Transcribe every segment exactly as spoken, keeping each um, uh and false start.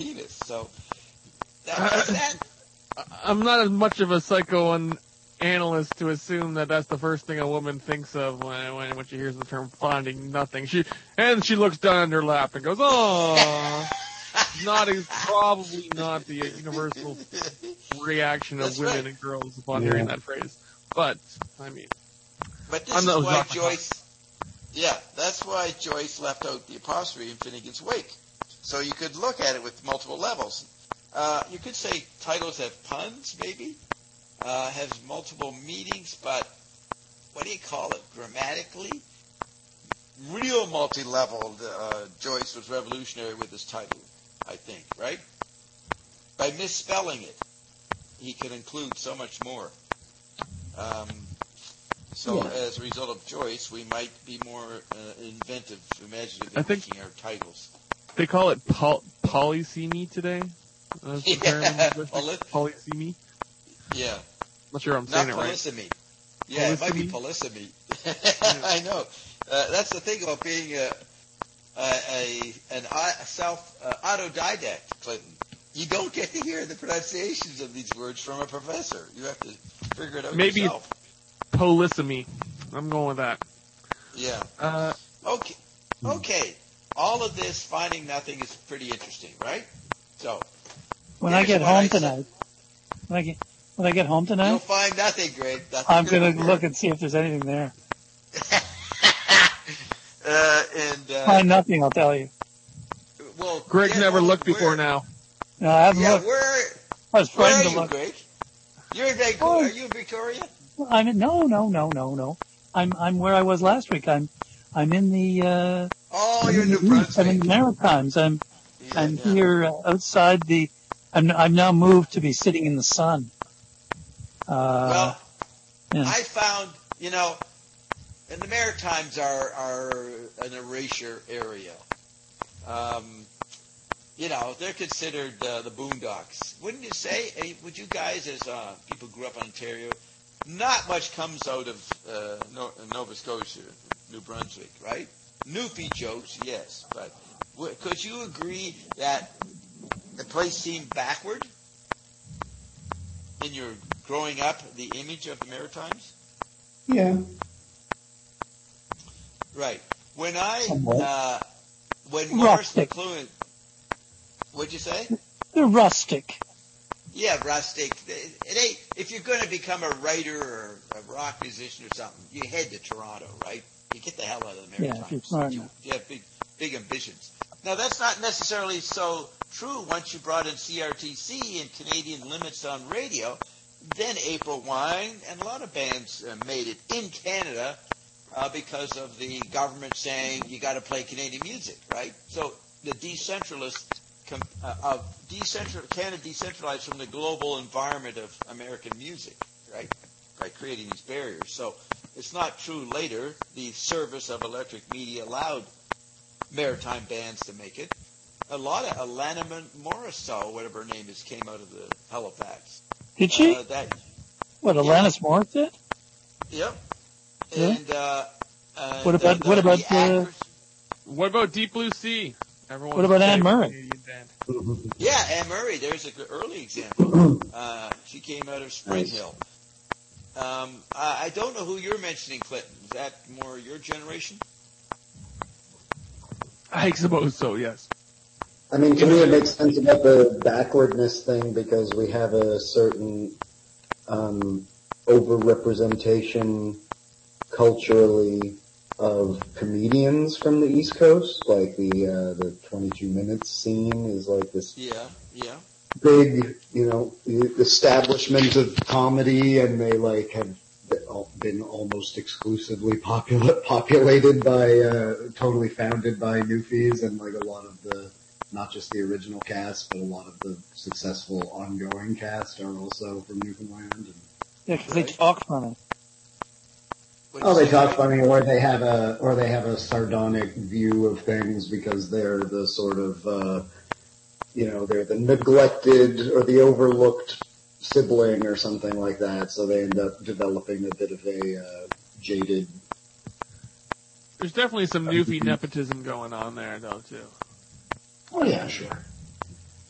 penis. So that, that. I'm not as much of a psychoanalyst to assume that that's the first thing a woman thinks of when when, when she hears the term finding nothing. She and she looks down in her lap and goes, "Oh." Not is probably not the universal reaction of That's women right. and girls upon Yeah. hearing that phrase. But I mean, But this I'm is no why Jacques Joyce. Yeah, that's why Joyce left out the apostrophe in Finnegan's Wake. So you could look at it with multiple levels. Uh, you could say titles have puns, maybe, uh, has multiple meanings, but what do you call it? Grammatically? Real multi-level, uh, Joyce was revolutionary with his title, I think, right? By misspelling it, he could include so much more. Um, so Yeah. as a result of Joyce, we might be more uh, inventive, imaginative I in think- making our titles. they call it poly- polysemy today. That's the term in Yeah, English. poly- Polysemy. Yeah. Not sure I'm Not saying it right. polysemy. Yeah, it might be polysemy. I know. Uh, that's the thing about being a, a, a an a self uh, autodidact, Clinton. You don't get to hear the pronunciations of these words from a professor. You have to figure it out Maybe yourself. Polysemy. I'm going with that. Yeah. Uh, Okay. Okay. All of this finding nothing is pretty interesting, right? So When I here's get what home I said. tonight, when I get when I get home You'll tonight, find nothing, Greg. Nothing I'm good gonna there. look and see if there's anything there. uh, and uh, Find nothing, I'll tell you. well, Greg's get never home, looked before where- now. No, I haven't Yeah, looked. where I was where are frightened to you, look. Greg? You're in Vancouver. Oh. Are you in Victoria? I'm in, no, no, no, no, no. I'm I'm where I was last week. I'm I'm in the uh, Oh, I'm you're in in New the East. I'm in Brunswick. the Maritimes. I'm Yeah, I'm yeah. here uh, outside the. I'm I'm now moved to be sitting in the sun. Uh, Well, yeah. I found, you know, and the Maritimes are are an erasure area. Um, you know, they're considered uh, the boondocks. Wouldn't you say? eh, Would you guys, as uh, people who grew up in Ontario, not much comes out of uh, no- Nova Scotia, New Brunswick, right? Newfie jokes, yes, but w- could you agree that the place seemed backward in your growing up, the image of the Maritimes? Yeah. Right. When I, Somewhat. uh, when Morris Rustic. McLuhan, what'd you say? They're rustic. Yeah, rustic. It ain't, if you're going to become a writer or a rock musician or something, you head to Toronto, right? You get the hell out of the Yeah, Maritimes. if you're smart you, enough. you have big, big ambitions. Now, that's not necessarily so true once you brought in C R T C and Canadian limits on radio. Then April Wine and a lot of bands uh, made it in Canada uh, because of the government saying you got to play Canadian music, right? So the decentralist com- uh, of decentral Canada decentralized from the global environment of American music, right? By creating these barriers. So it's not true later. The service of electric media allowed maritime bands to make it. A lot of Alana Morrisseau, whatever her name is, came out of the Halifax. Did she? Uh, that, what, yeah. Alanis Morris did? yep. Yeah. And uh, uh, What about- the, what the, about, the uh, actors- What about Deep Blue Sea? Everyone's What about Anne favorite Murray? Canadian band. Yeah, Anne Murray. There's an early example. Uh, she came out of Spring Nice. Hill. Um, I, I don't know who you're mentioning, Clinton. Is that more your generation? I suppose so. Yes. I mean, to me, it makes sense about the backwardness thing because we have a certain um, overrepresentation culturally of comedians from the East Coast. Like the uh, the twenty-two minutes scene is like this Yeah, yeah. big, you know, establishment of comedy, and they like have been almost exclusively popula- populated by, uh, totally founded by newfies, and like a lot of the, not just the original cast, but a lot of the successful ongoing cast are also from Newfoundland. And, Yeah, because they talk funny. What'd oh, you they say, talk Greg? funny, or they have a, or they have a sardonic view of things because they're the sort of, uh, you know, they're the neglected or the overlooked sibling or something like that, so they end up developing a bit of a uh, jaded. There's definitely some newfie nepotism going on there, though, too. Oh yeah, sure.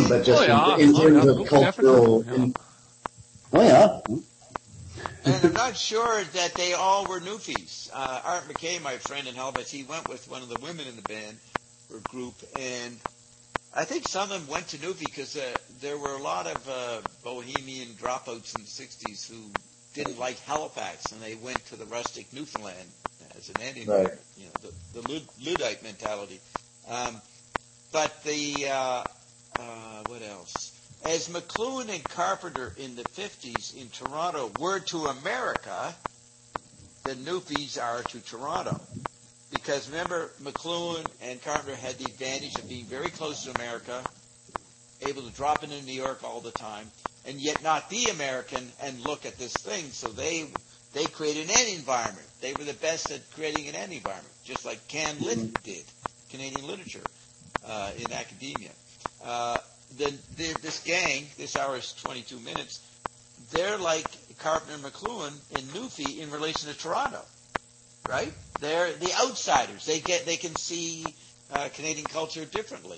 but just Oh, yeah. in, in Oh, terms yeah. of Oh, cultural. definitely. In, oh yeah. And I'm not sure that they all were Newfies. Uh, Art McKay, my friend in Halifax, he went with one of the women in the band or group, and I think some of them went to Newfie because uh, there were a lot of uh, bohemian dropouts in the sixties who didn't like Halifax, and they went to the rustic Newfoundland as an end environment, Right. you know, the, the Lud- Luddite mentality. Um, but the, uh, uh, what else? As McLuhan and Carpenter in the fifties in Toronto were to America, the Newfies are to Toronto. Because remember, McLuhan and Carpenter had the advantage of being very close to America, able to drop into New York all the time, and yet not be American and look at this thing. So they they created an environment. They were the best at creating an environment, just like Can Lit did, Canadian literature uh, in academia. Uh, the, the, this gang, this hour is twenty-two minutes, they're like Carpenter and McLuhan in Newfie in relation to Toronto, right? They're the outsiders. They get, they can see uh, Canadian culture differently,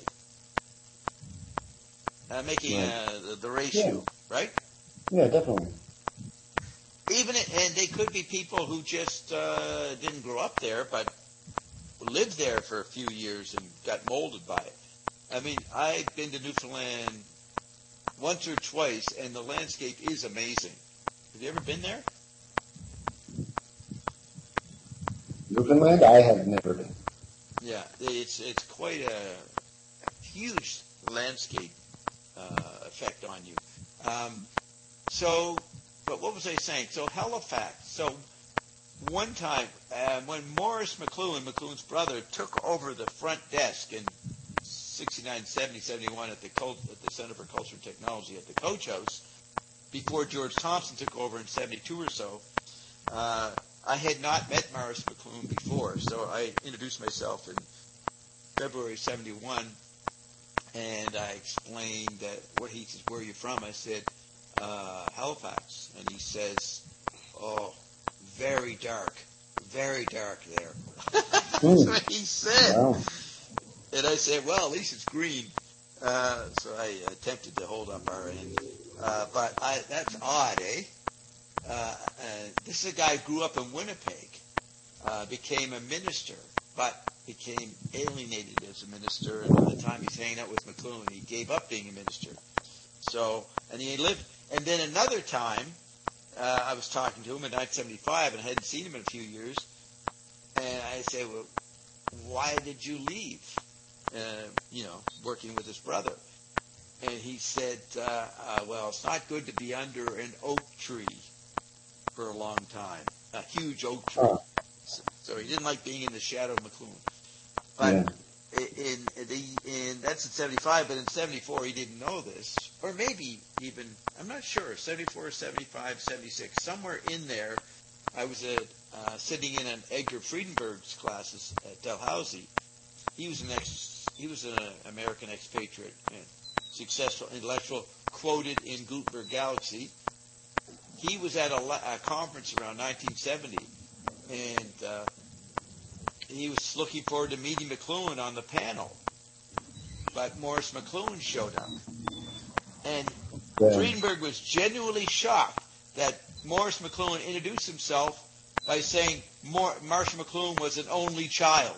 uh, making Right. uh, the, the ratio, right? Yeah, definitely. Even it, and they could be people who just uh, didn't grow up there, but lived there for a few years and got molded by it. I mean, I've been to Newfoundland once or twice, and the landscape is amazing. Have you ever been there? Newfoundland, I have never been. Yeah, it's it's quite a huge landscape uh, effect on you. Um, so, but what was I saying? So Halifax. So one time uh, when Morris McLuhan, McLuhan's brother, took over the front desk in sixty-nine, seventy, seventy-one at the Cult, at the Center for Culture and Technology at the Coach House, before George Thompson took over in seventy-two or so. Uh, I had not met Morris McLuhan before, so I introduced myself in February seventy-one, and I explained that what he says, where are you from? I said, uh, Halifax. And he says, oh, very dark, very dark there. That's what he said. Wow. And I said, well, at least it's green. Uh, so I attempted to hold up our end. Uh, but I, that's odd, eh? Uh, uh, this is a guy who grew up in Winnipeg, uh, became a minister, but became alienated as a minister. And by the time he's hanging out with McLuhan, he gave up being a minister. So, and he lived, and then another time, uh, I was talking to him in nineteen seventy-five, and I hadn't seen him in a few years. And I say, well, why did you leave? Uh, you know, working with his brother. And he said, uh, uh, well, it's not good to be under an oak tree for a long time, a huge oak tree. Oh. So, so he didn't like being in the shadow of McLuhan. But Yeah. in, in, the, in that's in seventy-five, but in seventy-four he didn't know this, or maybe even, I'm not sure, seventy-four, seventy-five, seventy-six, somewhere in there, I was at, uh, sitting in on Edgar Friedenberg's classes at Dalhousie. He was an ex, he was an American expatriate and successful intellectual, quoted in Gutenberg Galaxy. He was at a, a conference around nineteen seventy, and uh, he was looking forward to meeting McLuhan on the panel. But Morris McLuhan showed up. And Yeah. Friedenberg was genuinely shocked that Morris McLuhan introduced himself by saying Mor- Marshall McLuhan was an only child.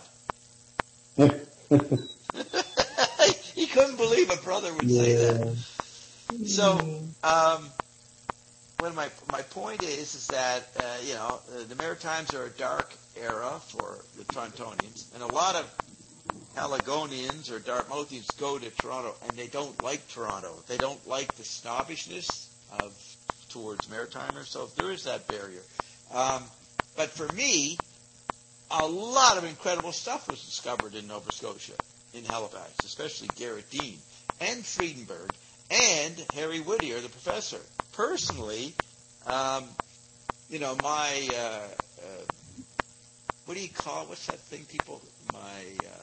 He couldn't believe a brother would say that. So, um, well, my my point is is that uh, you know uh, the Maritimes are a dark era for the Torontonians, and a lot of Haligonians or Dartmouthians go to Toronto, and they don't like Toronto. They don't like the snobbishness of towards Maritimers. So there is that barrier. Um, but for me, a lot of incredible stuff was discovered in Nova Scotia, in Halifax, especially Garrett Dean and Friedenberg and Harry Whittier, the professor. Personally, um, you know, my, uh, uh, what do you call, what's that thing people, my, uh,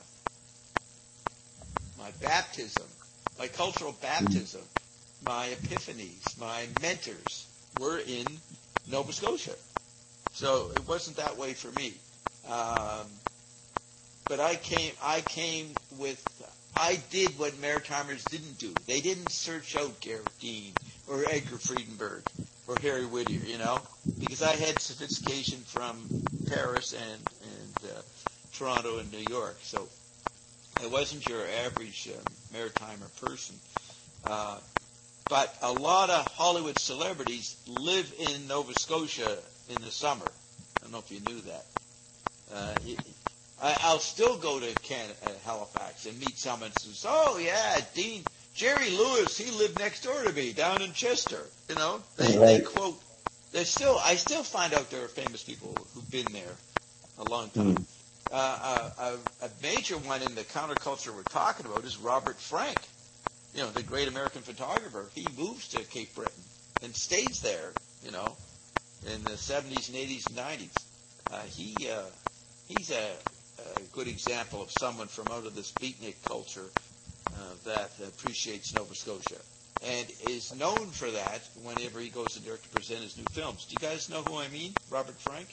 my baptism, my cultural baptism, my epiphanies, my mentors were in Nova Scotia. So it wasn't that way for me. Um, but I came, I came with I did what Maritimers didn't do. They didn't search out Garrett Dean or Edgar Friedenberg or Harry Whittier, you know, because I had sophistication from Paris and, and uh, Toronto and New York. So I wasn't your average uh, Maritimer person. Uh, but a lot of Hollywood celebrities live in Nova Scotia in the summer. I don't know if you knew that. Uh, it, I, I'll still go to Canada, uh, Halifax and meet someone who says, oh, yeah, Dean, Jerry Lewis, he lived next door to me down in Chester. You know, they, Right. they quote, they still, I still find out there are famous people who've been there a long time. Mm. Uh, a, a, a major one in the counterculture we're talking about is Robert Frank, you know, the great American photographer. He moves to Cape Breton and stays there, you know, in the seventies and eighties and nineties. Uh, he uh, he's a, a good example of someone from out of this beatnik culture uh, that appreciates Nova Scotia and is known for that whenever he goes in there to present his new films. Do you guys know who I mean, Robert Frank?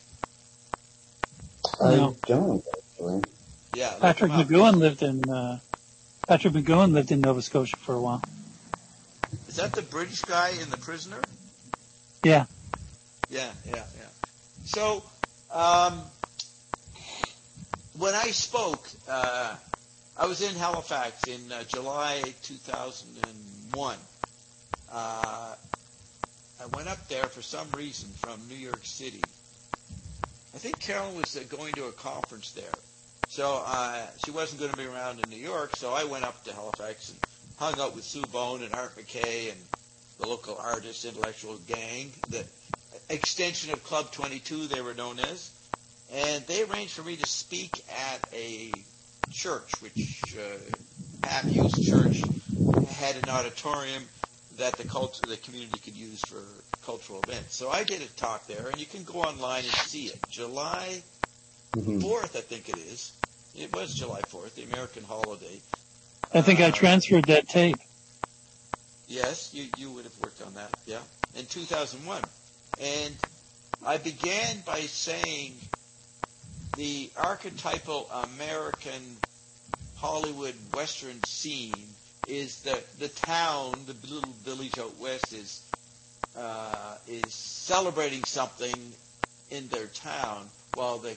I No. don't, actually. Yeah, look Patrick him up. McGowan lived in uh, Patrick McGowan lived in Nova Scotia for a while. Is that the British guy in The Prisoner? Yeah. Yeah, yeah, yeah. So, um, when I spoke, uh, I was in Halifax in uh, July two thousand one. Uh, I went up there for some reason from New York City. I think Carolyn was uh, going to a conference there. So uh, she wasn't going to be around in New York, so I went up to Halifax and hung out with Sue Bone and Art McKay and the local artist intellectual gang, the extension of Club twenty-two they were known as. And they arranged for me to speak at a church, which uh, half-used church had an auditorium that the culture, the community could use for cultural events. So I did a talk there, and you can go online and see it. July Mhm. fourth, I think it is. It was July fourth, the American holiday. I think I Uh, transferred that tape. Yes, you, you would have worked on that, yeah, in two thousand one. And I began by saying the archetypal American Hollywood Western scene is the, the town, the little village out west is, uh, is celebrating something in their town while the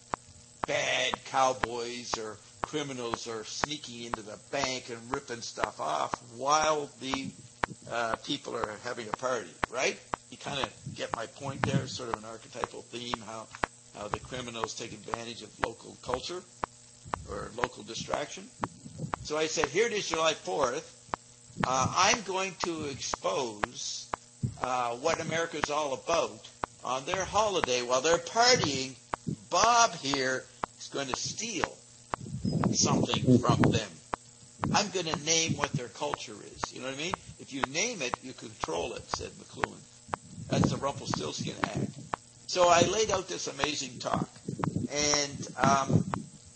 bad cowboys or criminals are sneaking into the bank and ripping stuff off while the uh, people are having a party, right? You kind of get my point there, sort of an archetypal theme, how, how the criminals take advantage of local culture or local distraction. So I said, here it is, July fourth. Uh, I'm going to expose uh, what America's all about on their holiday while they're partying. Bob here is going to steal something from them. I'm going to name what their culture is. You know what I mean? If you name it, you control it, said McLuhan. That's the Rumpelstiltskin Act. So I laid out this amazing talk. And um,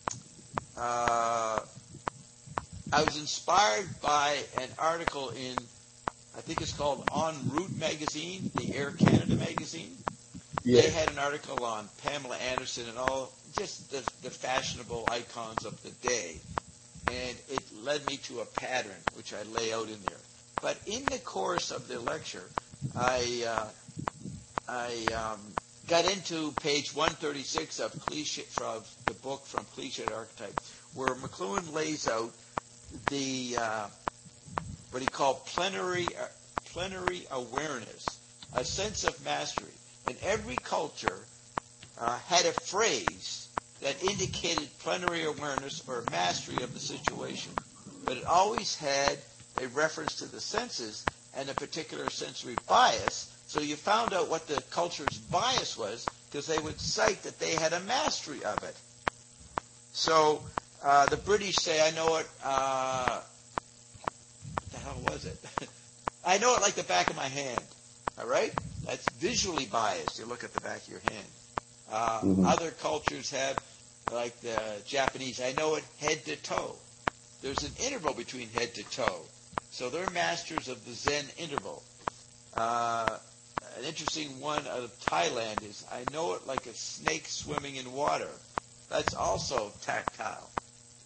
uh, I was inspired by an article in, I think it's called En Route magazine, the Air Canada magazine. Yeah. They had an article on Pamela Anderson and all, just the, the fashionable icons of the day. And it led me to a pattern, which I lay out in there. But in the course of the lecture, I uh, I um, got into page one thirty-six of Cliche, from the book From Cliche to Archetype, where McLuhan lays out the uh, what he called plenary uh, plenary awareness, a sense of mastery. And every culture uh, had a phrase that indicated plenary awareness or mastery of the situation, but it always had a reference to the senses and a particular sensory bias. So you found out what the culture's bias was because they would cite that they had a mastery of it. So uh, the British say, I know it, uh, what the hell was it? I know it like the back of my hand, all right? That's visually biased. You look at the back of your hand. Uh, Mhm. Other cultures have, like the Japanese, I know it head to toe. There's an interval between head to toe. So they're masters of the Zen interval. Uh, an interesting one out of Thailand is, I know it like a snake swimming in water. That's also tactile.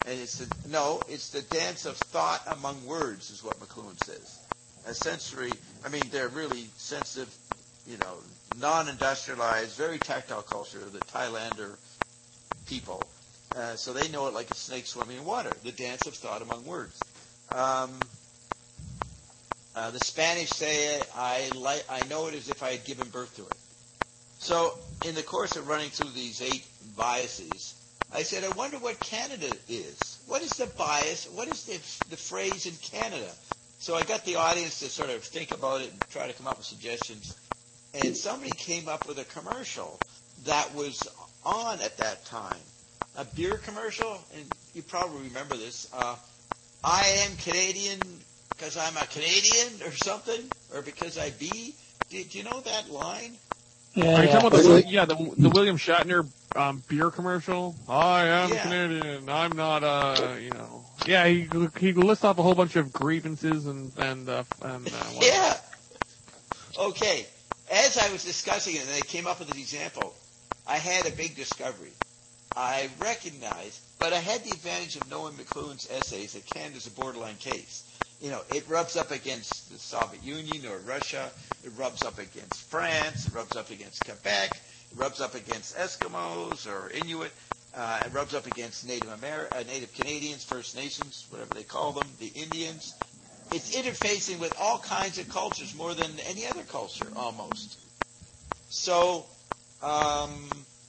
And it's the, no, it's the dance of thought among words, is what McLuhan says. A sensory, I mean, they're really sensitive, you know, non-industrialized, very tactile culture, the Thailander people. Uh, so they know it like a snake swimming in water, the dance of thought among words. Um, uh, the Spanish say, I, li- I know it as if I had given birth to it. So in the course of running through these eight biases, I said, I wonder what Canada is. What is the bias? What is the, the phrase in Canada? So I got the audience to sort of think about it and try to come up with suggestions. And somebody came up with a commercial that was on at that time. A beer commercial, and you probably remember this. Uh, I am Canadian because I'm a Canadian or something, or because I be. Do, do you know that line? Yeah, Are you yeah. talking about the, yeah, the, the William Shatner um, beer commercial? I am Yeah. Canadian. I'm not, uh, you know. Yeah, he he lists off a whole bunch of grievances and and uh, and. Uh, what- Yeah. Okay. As I was discussing it, and they came up with an example, I had a big discovery. I recognized, but I had the advantage of knowing McLuhan's essays that Canada's a borderline case. You know, it rubs up against the Soviet Union or Russia. It rubs up against France. It rubs up against Quebec. It rubs up against Eskimos or Inuit. Uh, it rubs up against Native Amer- uh, Native Canadians, First Nations, whatever they call them, the Indians. It's interfacing with all kinds of cultures more than any other culture, almost. So, um,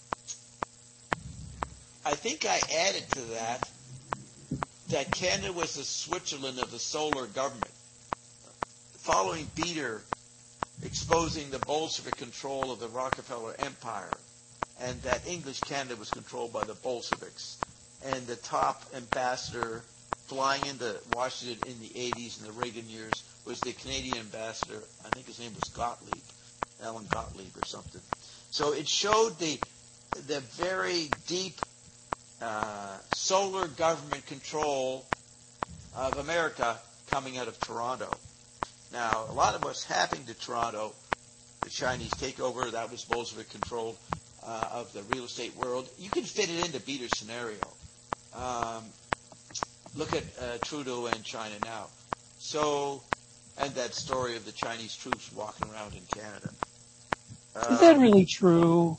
I think I added to that that Canada was the Switzerland of the solar government. Following Beater exposing the Bolshevik control of the Rockefeller Empire, and that English Canada was controlled by the Bolsheviks, and the top ambassador flying into Washington in the eighties and the Reagan years was the Canadian ambassador. I think his name was Gottlieb, Alan Gottlieb or something. So it showed the the very deep uh, solar government control of America coming out of Toronto. Now, a lot of what's happening to Toronto, the Chinese takeover, that was Bolshevik control uh, of the real estate world. You can fit it into Beater's scenario. Um, look at uh, Trudeau and China now. So, and that story of the Chinese troops walking around in Canada. Is that Um, really true?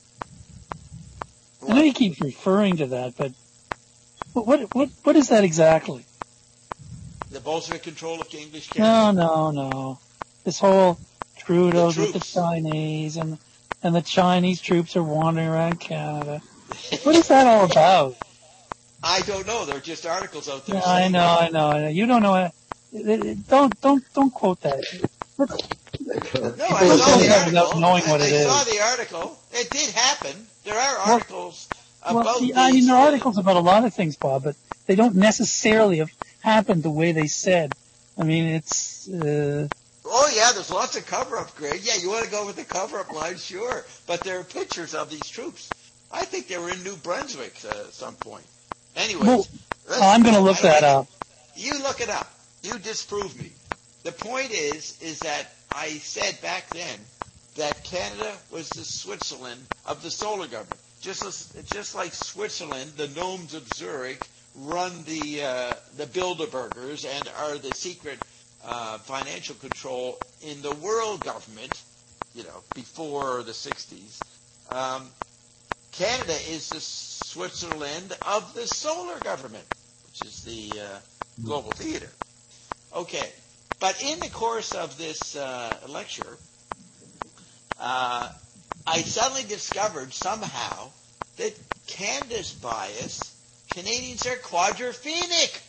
I know you keep referring to that, but what what what is that exactly? The Bolshevik control of English Canada. No, no, no. This whole Trudeau's The with the troops. Chinese, and and the Chinese troops are wandering around Canada. What is that all about? I don't know. There are just articles out there. Yeah, I saying know, I know, I know. You don't know it. It- it- Don't don't don't quote that. Let's- No, I People saw say the that without article. knowing what I, it I saw is. the article. It did happen. There are Well- articles about Well, yeah, I mean, these, there are uh, articles about a lot of things, Bob, but they don't necessarily have happened the way they said. I mean, it's. Uh, Oh, yeah, there's lots of cover-up, Greg. Yeah, you want to go with the cover-up line, sure. But there are pictures of these troops. I think they were in New Brunswick uh, at some point. Anyways. Well, let's- I'm going to look I that like up. it. You look it up. You disprove me. The point is, is that I said back then that Canada was the Switzerland of the solar government. Just as, just like Switzerland, the gnomes of Zurich run the uh, the Bilderbergers and are the secret uh, financial control in the world government, you know, before the sixties. Um, Canada is the Switzerland of the solar government, which is the uh, global theater. Okay, but in the course of this uh, lecture, uh, I suddenly discovered somehow that Canada's bias, Canadians are quadrophenic.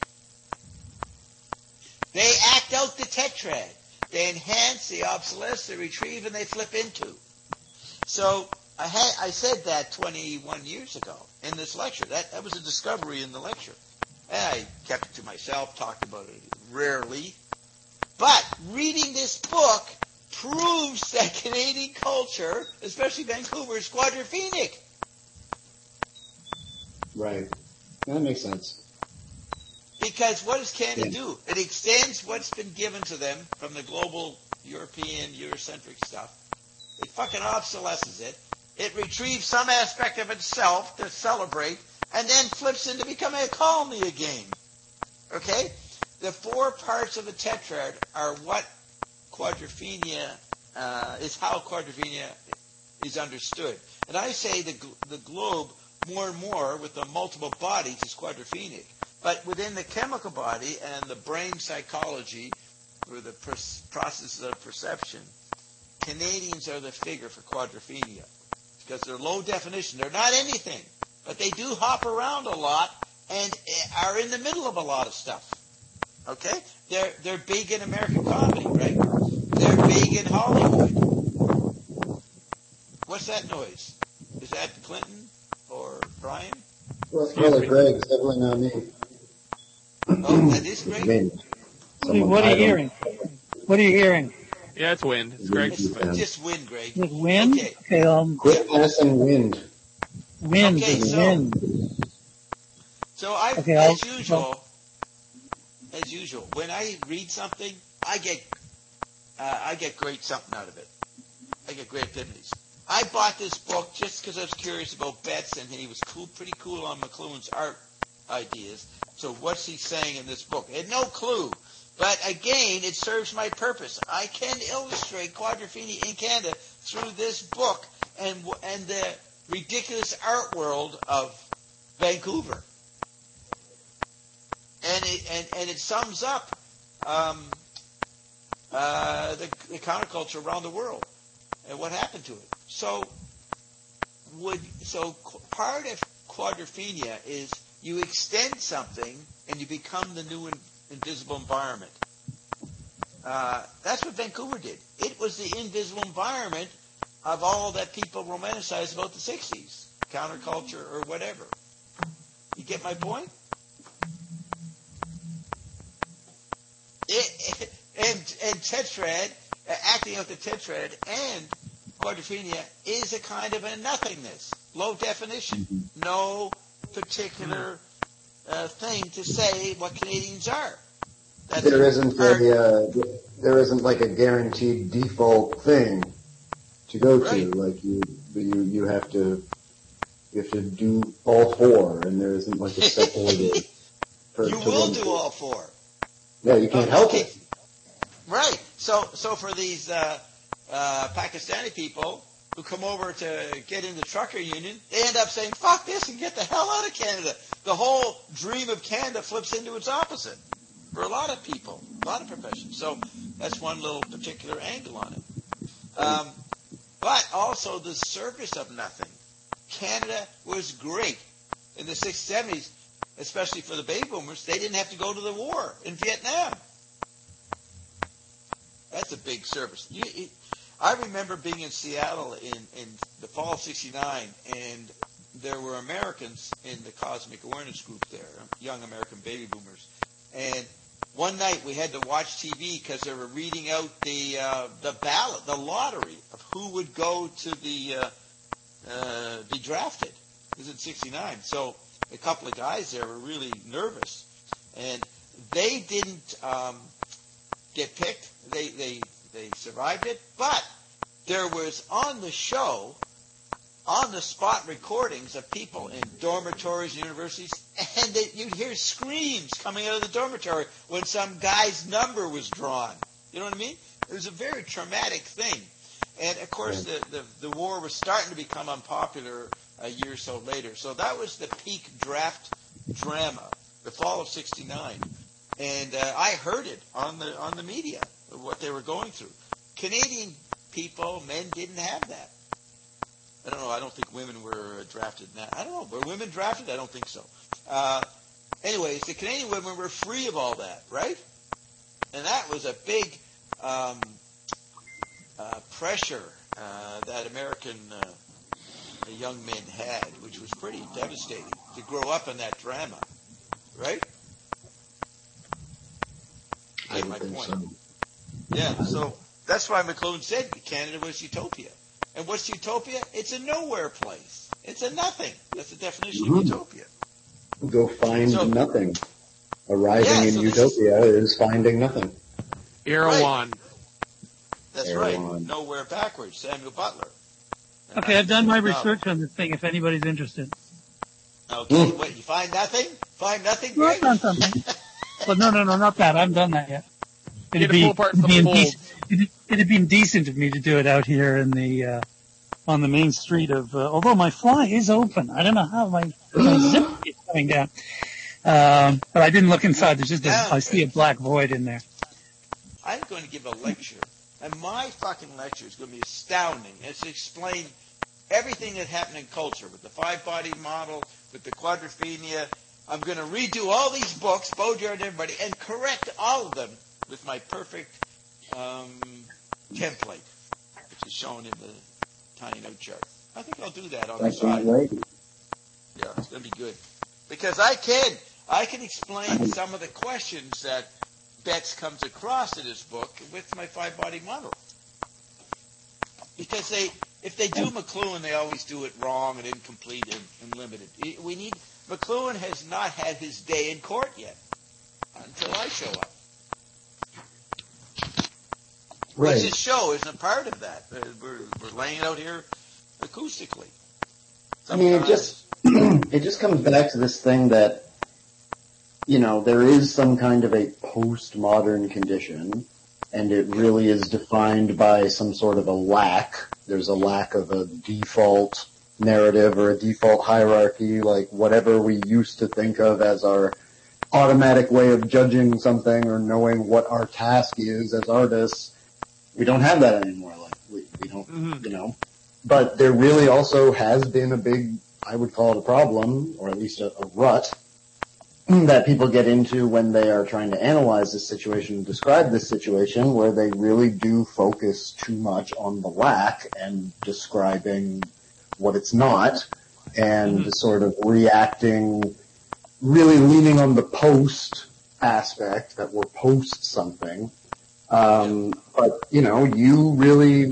They act out the tetrad. They enhance, they obsolesce, they retrieve, and they flip into. So I, had, I said that twenty-one years ago in this lecture. That, that was a discovery in the lecture. And I kept it to myself, talked about it rarely. But reading this book proves that Canadian culture, especially Vancouver, is quadrophenic. Right. That makes sense. Because what does Canada Yeah. do? It extends what's been given to them from the global European, Eurocentric stuff. It fucking obsolesces it. It retrieves some aspect of itself to celebrate and then flips into becoming a colony again. Okay? The four parts of a tetrad are what quadrophenia uh, is how quadrophenia is understood. And I say the the globe more and more with the multiple bodies is quadrophenic. But within the chemical body and the brain psychology, or the per- processes of perception, Canadians are the figure for quadrophenia because they're low definition. They're not anything, but they do hop around a lot and are in the middle of a lot of stuff. Okay? They're they're big in American comedy, right? They're big in Hollywood. What's that noise? Is that Clinton or Brian? Well, well Greg, it's definitely not me. Oh, that is Greg? Wind. What, what are you hearing? What are you hearing? Yeah, it's wind. It's Greg's. It's, it's just wind, Greg. With wind? Okay. Okay, um, Quit passing wind. wind, Okay, the so- wind. So I, Okay, I'll- as usual, as usual, when I read something, I get, uh, I get great something out of it. I get great epiphanies. I bought this book just because I was curious about Betts, and he was cool, pretty cool on McLuhan's art ideas. So what's he saying in this book? I had no clue. But again, it serves my purpose. I can illustrate quadrophenia in Canada through this book and and the ridiculous art world of Vancouver. And it and, and it sums up um, uh, the, the counterculture around the world and what happened to it. So would so part of quadrophenia is you extend something and you become the new in, invisible environment. Uh, that's what Vancouver did. It was the invisible environment of all that people romanticize about the sixties, counterculture or whatever. You get my point? It, it, and, and tetrad, uh, acting out the tetrad and quadrophenia is a kind of a nothingness, low definition, no particular uh, thing to say what Canadians are. That's There isn't our, a, uh, there isn't like a guaranteed default thing to go to. Right. Like you, you, you have to, you have to do all four, and there isn't like a set order. For, you to will run do through. all four. Yeah, you can't help it. Right. So, so for these uh, uh, Pakistani people who come over to get in the trucker union, they end up saying, fuck this and get the hell out of Canada. The whole dream of Canada flips into its opposite for a lot of people, a lot of professions. So that's one little particular angle on it. Um, but also the service of nothing. Canada was great in the sixties, seventies, especially for the baby boomers. They didn't have to go to the war in Vietnam. That's a big service. You, it, I remember being in Seattle in, in the fall of sixty-nine, and there were Americans in the Cosmic Awareness group there, young American baby boomers. And one night we had to watch T V because they were reading out the uh, the ballot, the lottery of who would go to the uh, uh, be drafted. This is in sixty-nine. So a couple of guys there were really nervous, and they didn't um, get picked. They they they survived it, but there was on the show, on the spot recordings of people in dormitories and universities, and they, you'd hear screams coming out of the dormitory when some guy's number was drawn. You know what I mean? It was a very traumatic thing. And of course, the, the, the war was starting to become unpopular a year or so later. So that was the peak draft drama, the fall of sixty-nine. And uh, I heard it on the on the media, what they were going through. Canadian people, men didn't have that. I don't know. I don't think women were drafted in that. I don't know. Were women drafted? I don't think so. Uh, anyways, the Canadian women were free of all that, right? And that was a big um, uh, pressure uh, that American uh, young men had, which was pretty devastating to grow up in that drama, right? I Get don't my think point. so. Yeah, so that's why McLuhan said Canada was utopia. And what's utopia? It's a nowhere place. It's a nothing. That's the definition Mhm. of utopia. Go find So- nothing. Arriving Yeah, in so this utopia is finding nothing. Erewhon. That's There right. on. Nowhere backwards. Samuel Butler. And Okay, I've done my novel. research on this thing if anybody's interested. Okay, what, you find nothing? Find nothing? No, I've done something. But no, no, no, not that. I haven't done that yet. It'd to be, pull apart it'd, some be folds. indecent, it'd, it'd have been decent of me to do it out here in the, uh, on the main street of, uh, although my fly is open. I don't know how my, my zip is coming down. Um, but I didn't look inside. There's just a, I see a black void in there. I'm going to give a lecture, and my fucking lecture is going to be astounding. It's to explain everything that happened in culture with the five-body model, with the quadrophenia. I'm going to redo all these books, Baudrillard and everybody, and correct all of them with my perfect um, template, which is shown in the tiny note chart. I think I'll do that on the side. Yeah, it's going to be good. Because I can, I can explain some of the questions that Betts comes across in his book with my five-body model. Because they, if they do McLuhan, they always do it wrong and incomplete and, and limited. We need, McLuhan has not had his day in court yet until I show up. Right. Which this show isn't a part of that. We're, we're laying it out here acoustically. I mean, it just, it just comes back to this thing that, you know, there is some kind of a postmodern condition, and it really is defined by some sort of a lack. There's a lack of a default narrative or a default hierarchy, like whatever we used to think of as our automatic way of judging something or knowing what our task is as artists. We don't have that anymore. Like, we, we don't, mm-hmm. you know. But there really also has been a big, I would call it a problem, or at least a, a rut, that people get into when they are trying to analyze this situation and describe this situation, where they really do focus too much on the lack and describing what it's not, and mm-hmm. sort of reacting, really leaning on the post aspect, that we're post something. Um, but, you know, you really,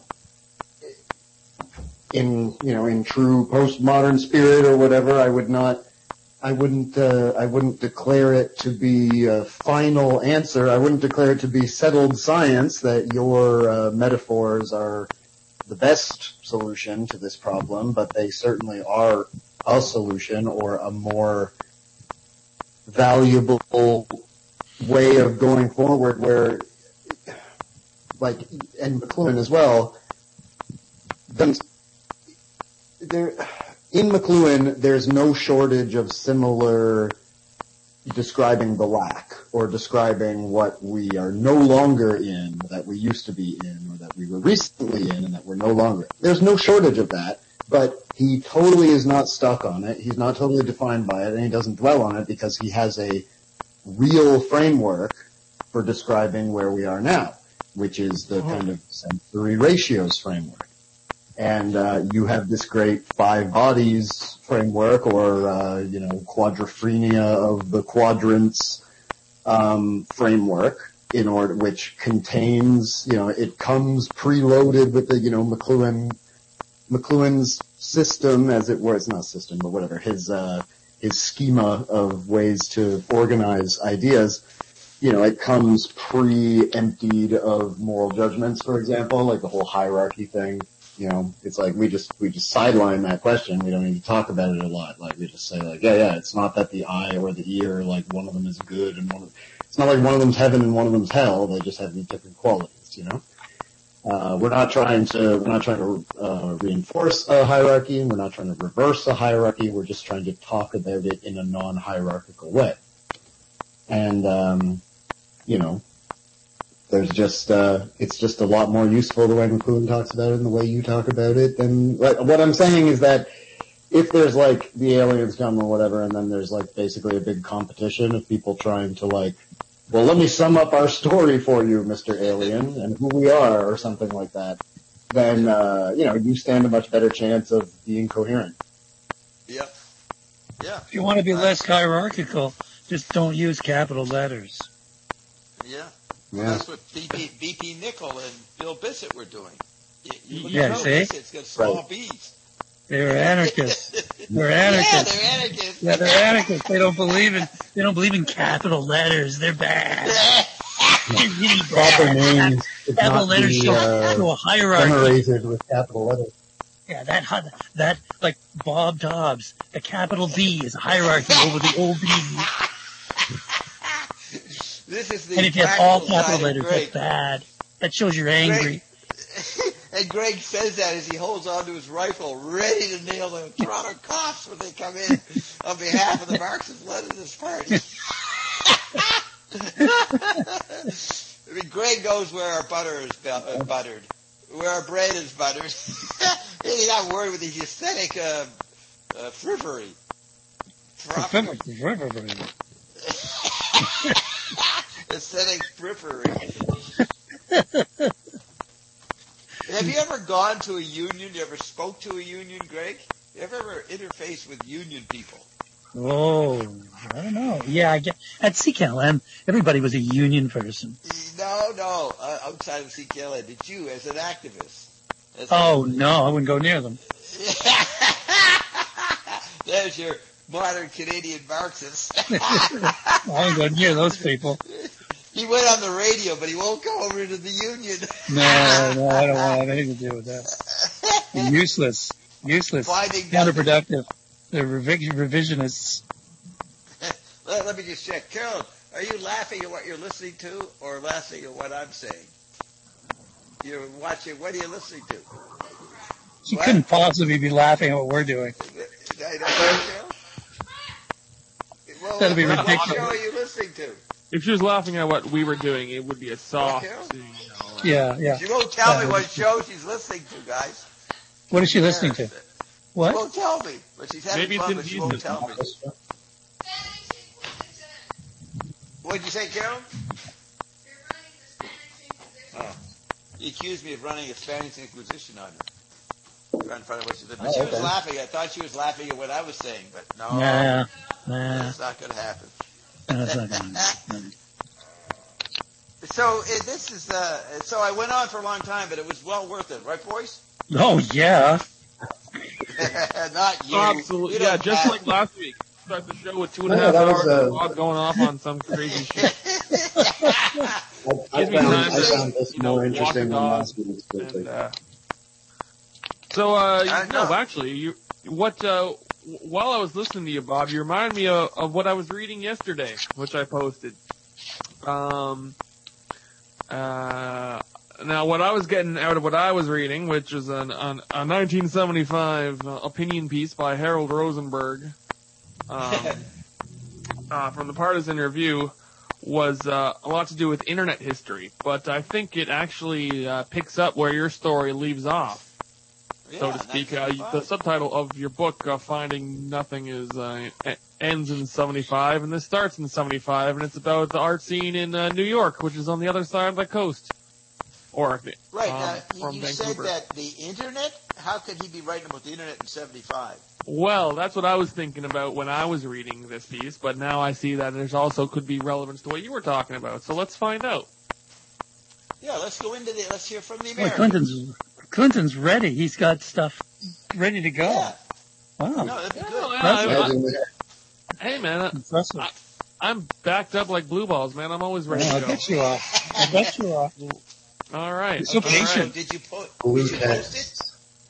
in, you know, in true postmodern spirit or whatever, I would not, I wouldn't, uh, I wouldn't declare it to be a final answer. I wouldn't declare it to be settled science that your uh, metaphors are the best solution to this problem, but they certainly are a solution or a more valuable way of going forward where, like, and McLuhan as well, there, in McLuhan, there's no shortage of similar describing the lack or describing what we are no longer in, that we used to be in, or that we were recently in, and that we're no longer. There's no shortage of that, but he totally is not stuck on it. He's not totally defined by it, and he doesn't dwell on it because he has a real framework for describing where we are now, which is the kind of sensory ratios framework. And uh, you have this great five bodies framework, or uh, you know, quadrophenia of the quadrants um, framework, in order which contains, you know, it comes preloaded with the, you know, McLuhan McLuhan's system, as it were. It's not system, but whatever, his uh, his schema of ways to organize ideas. You know, it comes pre-emptied of moral judgments, for example, like the whole hierarchy thing. You know, it's like we just, we just sideline that question. We don't even talk about it a lot. Like, we just say, like, yeah, yeah, it's not that the eye or the ear, like, one of them is good and one of, it's not like one of them's heaven and one of them's hell. They just have these different qualities, you know? Uh, we're not trying to, we're not trying to, uh, reinforce a hierarchy. We're not trying to reverse a hierarchy. We're just trying to talk about it in a non-hierarchical way. And, um, you know, there's just, uh, it's just a lot more useful the way McLuhan talks about it and the way you talk about it. And what I'm saying is that if there's like the aliens come or whatever, and then there's like basically a big competition of people trying to like, well, let me sum up our story for you, Mister Alien, and who we are, or something like that, then, uh, you know, you stand a much better chance of being coherent. Yeah. Yeah. If you want to be less hierarchical, just don't use capital letters. Yeah. Well, yeah. That's what B P, B P Nickel and Bill Bissett were doing. You, you look yeah, at Bill see? Bissett's got small right. B's. They're anarchists. They're anarchists. Yeah, they're anarchists. Yeah, they're anarchists. They don't believe in they don't believe in capital letters. They're bad. They're really bad. Proper names capital letters be, show, uh, show a hierarchy. Generated with capital letters. Yeah, that hu- that like Bob Dobbs, the capital D is a hierarchy over the old B. This is the And if you have all practical side capital of letters, Greg. that's bad. That shows you're angry. Greg, and Greg says that as he holds onto his rifle, ready to nail the Toronto cops when they come in on behalf of the Marxist-Leninist Party. I mean, Greg knows where our butter is bu- uh, buttered, where our bread is buttered. He's not worried with his aesthetic uh, uh, frippery. Aesthetic frippery. Have you ever gone to a union? You ever spoke to a union, Greg? You ever, ever interfaced with union people? Oh, I don't know. Yeah, I get at C K L M, everybody was a union person. No, no. Uh, outside of C K L M, did you, as an activist? As Oh no, I wouldn't go near them. There's your modern Canadian Marxist. I wouldn't go near those people. He went on the radio, but he won't go over to the union. No, no, I don't want to have anything to do with that. They're useless, useless, Finding counterproductive. They're revi- revisionists. let, let me just check. Carol, are you laughing at what you're listening to or laughing at what I'm saying? You're watching, what are you listening to? You What? couldn't possibly be laughing at what we're doing. I know, Carol? Well, That'd be what, ridiculous. What show are you listening to? If she was laughing at what we were doing, it would be a soft. Carol? You know, Yeah, yeah. She won't tell me Uh, what show she's listening to, guys. What is she listening to? She What? won't tell me, but she's having Maybe it's fun, but she won't indecent. tell me. What did you say, Carol? Oh. He accused me of running a Spanish Inquisition on her. Trying to find out what she did. But Oh, she was okay. laughing. I thought she was laughing at what I was saying, but no, Nah, nah, that's not going to happen. that's not gonna happen. So uh, this is, uh, so I went on for a long time, but it was well worth it, right, boys? Oh yeah. Not you. absolutely. You Yeah, don't just have- like last week. Start the show with two and a No, half that hours was, uh, of Bob going off on some crazy shit. I, I Give me found, time I to, found this you know, more walk interesting the than dog last week's. And, quickly. uh, so, uh, I no, know. actually, you, what, uh, w- while I was listening to you, Bob, you remind me of, of what I was reading yesterday, which I posted. Um, uh, now what I was getting out of what I was reading, which is an, an, a nineteen seventy-five uh, opinion piece by Harold Rosenberg, um, uh, from the Partisan Review, was uh, a lot to do with internet history, but I think it actually uh, picks up where your story leaves off, so Yeah, to speak. Uh, nineteen the seventy-five. subtitle of your book, uh, Finding Nothing, is uh, e- ends in seventy-five, and this starts in seventy-five, and it's about the art scene in uh, New York, which is on the other side of the coast. Or, Right, um, now, you, from you Vancouver. said that the internet, how could he be writing about the internet in seventy-five? Well, that's what I was thinking about when I was reading this piece, but now I see that there's also could be relevance to what you were talking about. So let's find out. Yeah, let's go into the, let's hear from the Boy, American. Clinton's Clinton's ready. He's got stuff ready to go. Yeah, Wow. no, that'd be Yeah, good. yeah, That's I- Imagine I- that. hey man, I- Impressive. I'm backed up like blue balls, man. I'm always ready Yeah, I to go. bet you are. I bet you are. All right. You're so all patient. right. Did you, po- Blue did you post text. it?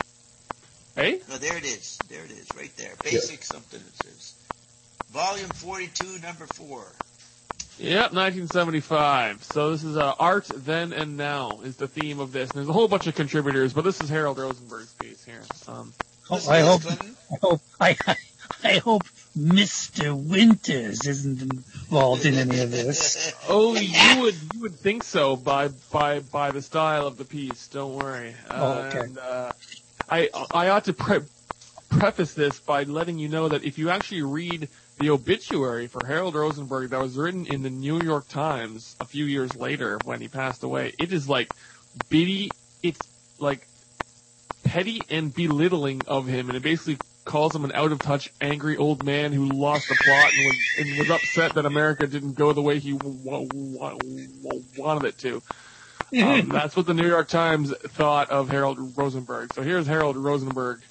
Hey? No, there it is. There it is, right there. Basic something it says. Volume forty-two, number four. Yep, nineteen seventy-five. So this is uh, Art Then and Now is the theme of this. And there's a whole bunch of contributors, but this is Harold Rosenberg's piece here. Um, Oh, Listen I to this, hope. Clinton. I hope. I, I hope Mister Winters isn't involved in any of this. oh, you would you would think so by by by the style of the piece. Don't worry. Oh, okay. And, uh, I I ought to pre- preface this by letting you know that if you actually read the obituary for Harold Rosenberg that was written in the New York Times a few years later when he passed away, it is like bitty. It's like petty and belittling of him, and it basically calls him an out-of-touch, angry old man who lost the plot and was, and was upset that America didn't go the way he w- w- w- wanted it to. Um, that's what the New York Times thought of Harold Rosenberg. So here's Harold Rosenberg.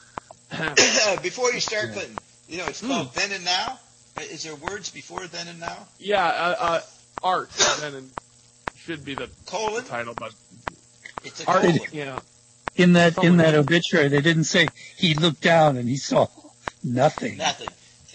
Before you start, Clinton, you know, it's called Then and Now. Is there words before Then and Now? Yeah, uh, uh, art then and should be the Colon? title, but It's a art. colon. Yeah, in that in that obituary, they didn't say he looked down and he saw nothing. Nothing.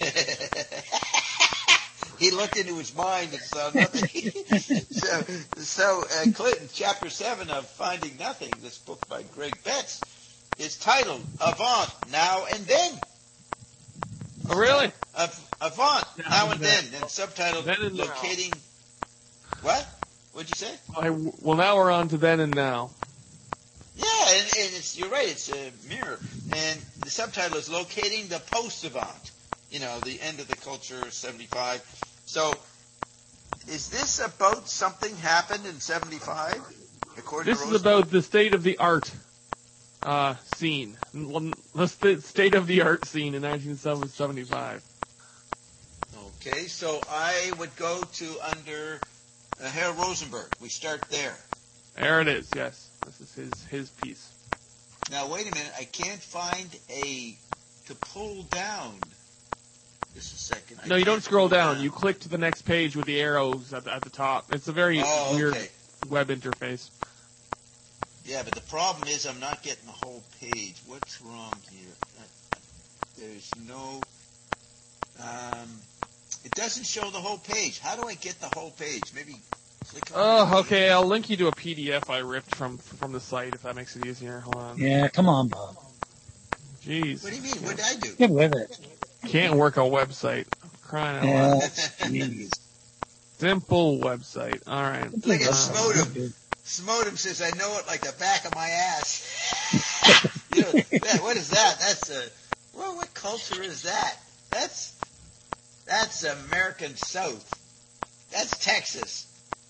He looked into his mind and saw nothing. so, so uh, Clinton, Chapter seven of Finding Nothing, this book by Greg Betts, is titled Avant, Now and Then. Oh, really? Uh, Avant, Now Now and and Then. Then, and subtitled Then and Now. Locating... What? What'd you say? I, well, now we're on to then and now. Yeah, and, and it's, you're right, it's a mirror. And the subtitle is Locating the Post-Avant. You know, the end of the culture, seventy-five. So, is this about something happened in seventy-five? According This to is Rosenberg? about the state of the art uh, scene. Well, the st- state of the art scene in nineteen seventy-five. Okay, so I would go to under uh, Harold Rosenberg. We start there. There it is, yes. This is his, his piece. Now, wait a minute. I can't find a to pull down. Just a second. I No, you can't don't scroll pull down. You click to the next page with the arrows at the, at the top. It's a very Oh, weird okay. web interface. Yeah, but the problem is I'm not getting the whole page. What's wrong here? Uh, There's no... Um, it doesn't show the whole page. How do I get the whole page? Maybe click on Oh, the okay. I'll link you to a P D F I ripped from from the site if that makes it easier. Hold on. Yeah, come on, Bob. Jeez. What do you mean? What did I do? Get with it. Can't work a website. Crying out Yeah, loud. jeez. Simple website. All right. Look at Uh, Smodem. Smodem says, I know it like the back of my ass. You know, man, what is that? That's a... Well, what culture is that? That's... That's American South. That's Texas.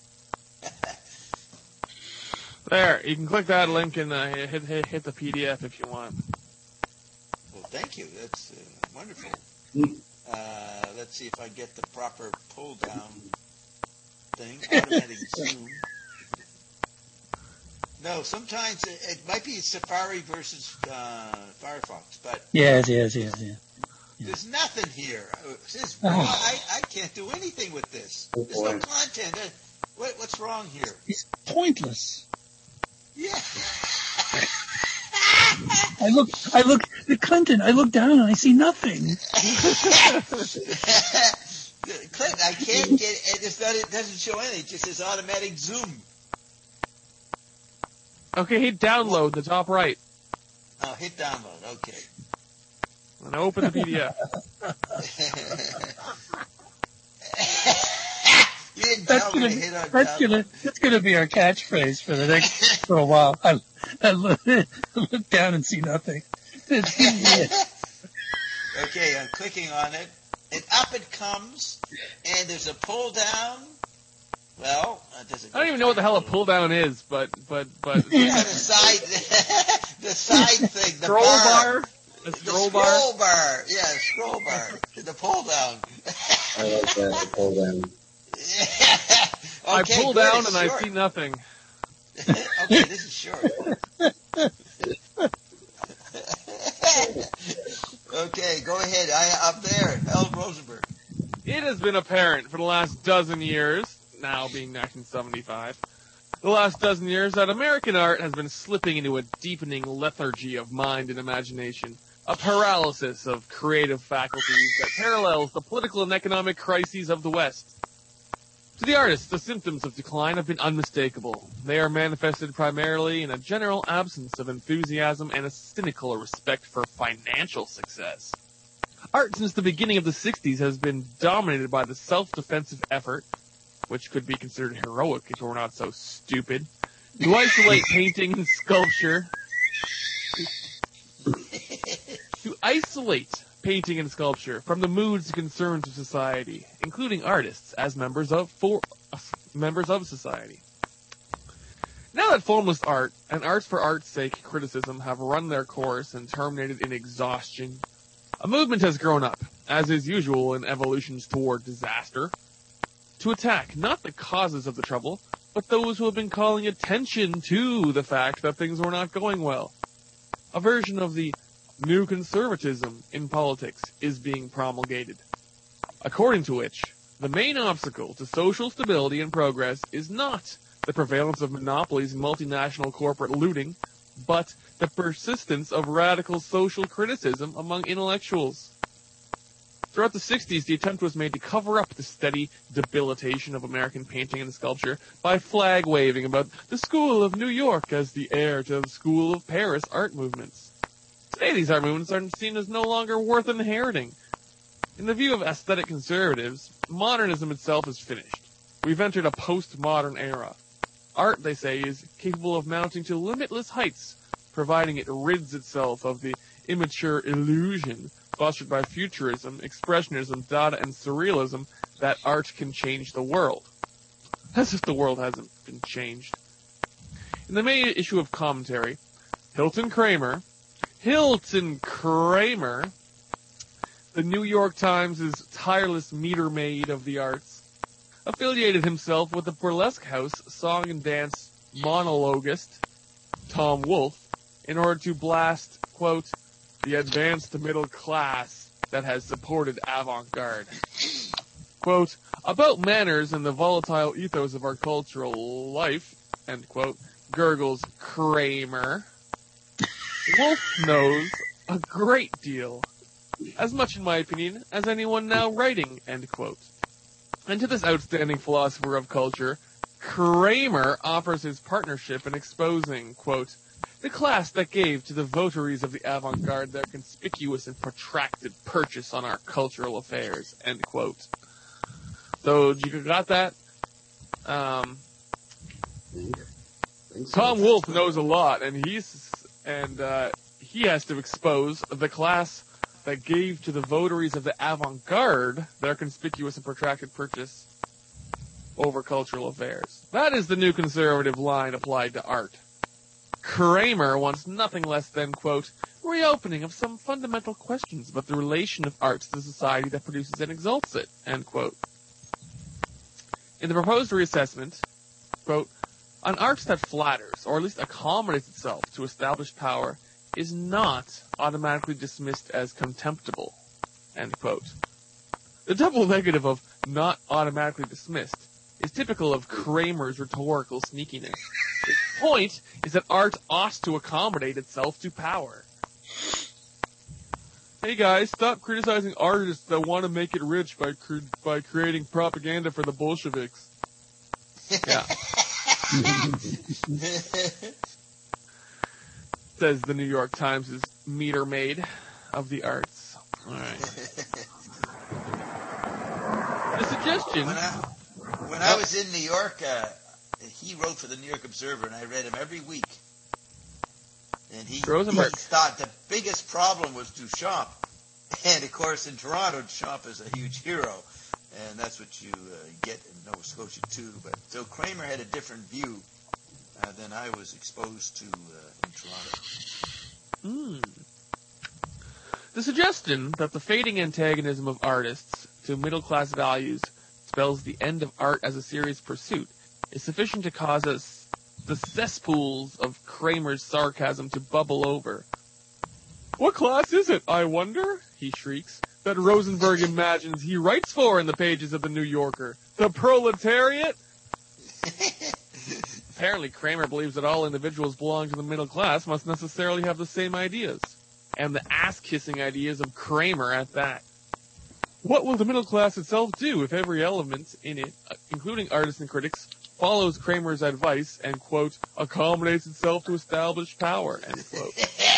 There. You can click that link and uh, hit, hit hit the P D F if you want. Well, thank you. That's uh, wonderful. Uh, let's see if I get the proper pull-down thing. Automatic zoom. No, sometimes it, it might be Safari versus uh, Firefox, but Yes, yes, yes, yes. there's nothing here. Uh, This is, Oh. I, I can't do anything with this. Oh, There's no boy. content. Uh, What, what's wrong here? It's pointless. Yeah. I look, I look, the Clinton, I look down and I see nothing. Click. I can't get it. It's not, it doesn't show anything. It just says automatic zoom. Okay, hit download, the top right. Oh, hit download. Okay. And open the P D F. You didn't That's tell me gonna, to hit on that's download. gonna, that's gonna be our catchphrase for the next, for a while. I, I look, look down and see nothing. Okay, I'm clicking on it, and up it comes, and there's a pull down. Well, uh, does it I don't even know what the hell a pull down is, but but but Yeah, the side, the side thing, the scroll bar. bar, a The scroll scroll bar. bar. Yeah, scroll bar. The pull down. I like that. Pull down. I Okay, pull good, down it's and I short. see nothing. Okay, this is short. Okay, go ahead. I up there, Harold Rosenberg. It has been apparent for the last dozen years, now being nineteen seventy-five, the last dozen years that American art has been slipping into a deepening lethargy of mind and imagination, a paralysis of creative faculties that parallels the political and economic crises of the West. To the artists, the symptoms of decline have been unmistakable. They are manifested primarily in a general absence of enthusiasm and a cynical respect for financial success. Art since the beginning of the sixties has been dominated by the self-defensive effort, which could be considered heroic if it were not so stupid, to isolate painting and sculpture, to isolate painting and sculpture from the moods and concerns of society, including artists as members of for uh, members of society. Now that formless art and arts for art's sake criticism have run their course and terminated in exhaustion, a movement has grown up, as is usual in evolutions toward disaster, to attack not the causes of the trouble, but those who have been calling attention to the fact that things were not going well. A version of the new conservatism in politics is being promulgated, according to which the main obstacle to social stability and progress is not the prevalence of monopolies and multinational corporate looting, but the persistence of radical social criticism among intellectuals. Throughout the sixties, the attempt was made to cover up the steady debilitation of American painting and sculpture by flag-waving about the School of New York as the heir to the School of Paris art movements. Today, these art movements are seen as no longer worth inheriting. In the view of aesthetic conservatives, modernism itself is finished. We've entered a postmodern era. Art, they say, is capable of mounting to limitless heights, providing it rids itself of the immature illusion fostered by futurism, expressionism, Dada, and surrealism that art can change the world. As if the world hasn't been changed. In the May issue of Commentary, Hilton Kramer, Hilton Kramer, the New York Times' tireless meter maid of the arts, affiliated himself with the burlesque house song and dance monologuist Tom Wolfe in order to blast, quote, the advanced middle class that has supported avant-garde. Quote, about manners and the volatile ethos of our cultural life, end quote, gurgles Kramer. Wolfe knows a great deal, as much in my opinion as anyone now writing, end quote. And to this outstanding philosopher of culture, Kramer offers his partnership in exposing, quote, the class that gave to the votaries of the avant-garde their conspicuous and protracted purchase on our cultural affairs, end quote. So, you got that? Um, Think, think so. Tom Wolfe knows a lot, and he's, and, uh, he has to expose the class that gave to the votaries of the avant-garde their conspicuous and protracted purchase over cultural affairs. That is the new conservative line applied to art. Kramer wants nothing less than, quote, reopening of some fundamental questions about the relation of art to the society that produces and exalts it, end quote. In the proposed reassessment, quote, an art that flatters, or at least accommodates itself to established power, is not automatically dismissed as contemptible, end quote. The double negative of not automatically dismissed is typical of Kramer's rhetorical sneakiness. His point is that art ought to accommodate itself to power. Hey guys, stop criticizing artists that want to make it rich by cre- by creating propaganda for the Bolsheviks. Yeah. Says the New York Times' meter maid of the arts. Alright. The suggestion... When I, when I was in New York, uh, he wrote for the New York Observer, and I read him every week. And he, he thought the biggest problem was Duchamp. And, of course, in Toronto, Duchamp is a huge hero. And that's what you uh, get in Nova Scotia, too. But so Kramer had a different view uh, than I was exposed to uh, in Toronto. Mm. The suggestion that the fading antagonism of artists to middle-class values spells the end of art as a serious pursuit is sufficient to cause us the cesspools of Kramer's sarcasm to bubble over. What class is it, I wonder, he shrieks, that Rosenberg imagines he writes for in the pages of the New Yorker? The proletariat? Apparently Kramer believes that all individuals belonging to the middle class must necessarily have the same ideas, and the ass-kissing ideas of Kramer at that. What will the middle class itself do if every element in it, including artists and critics, follows Kramer's advice and, quote, accommodates itself to established power, end quote.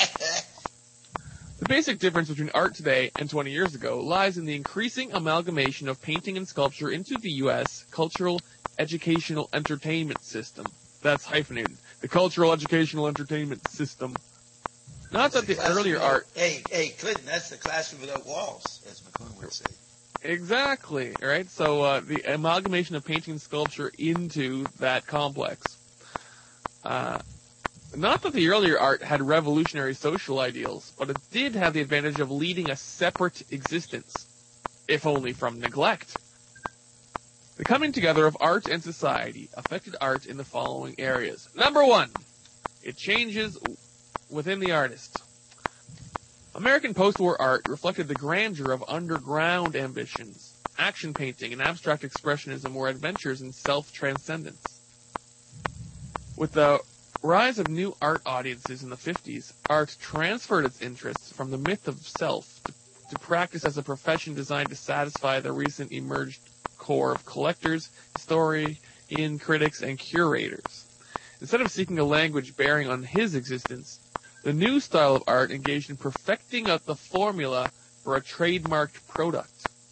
The basic difference between art today and twenty years ago lies in the increasing amalgamation of painting and sculpture into the U S cultural educational entertainment system. That's hyphenated. The cultural educational entertainment system. Not that the earlier art... Hey, hey, Clinton, that's the classroom without walls, as McLuhan would say. Exactly, right? So uh, the amalgamation of painting and sculpture into that complex. Uh, not that the earlier art had revolutionary social ideals, but it did have the advantage of leading a separate existence, if only from neglect. The coming together of art and society affected art in the following areas. Number one, it changes within the artist. American post-war art reflected the grandeur of underground ambitions. Action painting and abstract expressionism were adventures in self-transcendence. With the rise of new art audiences in the fifties, art transferred its interests from the myth of self to, to practice as a profession designed to satisfy the recent emerged core of collectors, historians, critics, and curators. Instead of seeking a language bearing on his existence, the new style of art engaged in perfecting out the formula for a trademarked product.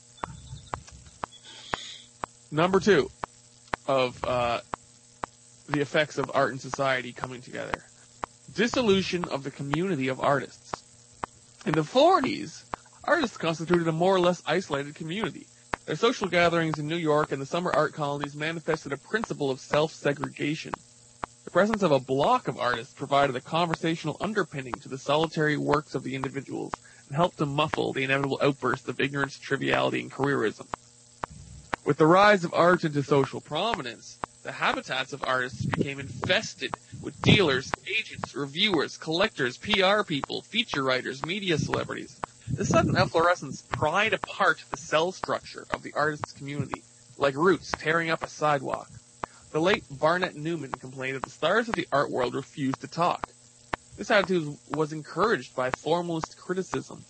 Number two of uh, the effects of art and society coming together. Dissolution of the community of artists. In the forties, artists constituted a more or less isolated community. Their social gatherings in New York and the summer art colonies manifested a principle of self-segregation. The presence of a block of artists provided a conversational underpinning to the solitary works of the individuals and helped to muffle the inevitable outbursts of ignorance, triviality, and careerism. With the rise of art into social prominence, the habitats of artists became infested with dealers, agents, reviewers, collectors, P R people, feature writers, media celebrities. This sudden efflorescence pried apart the cell structure of the artist's community, like roots tearing up a sidewalk. The late Barnett Newman complained that the stars of the art world refused to talk. This attitude was encouraged by formalist criticism,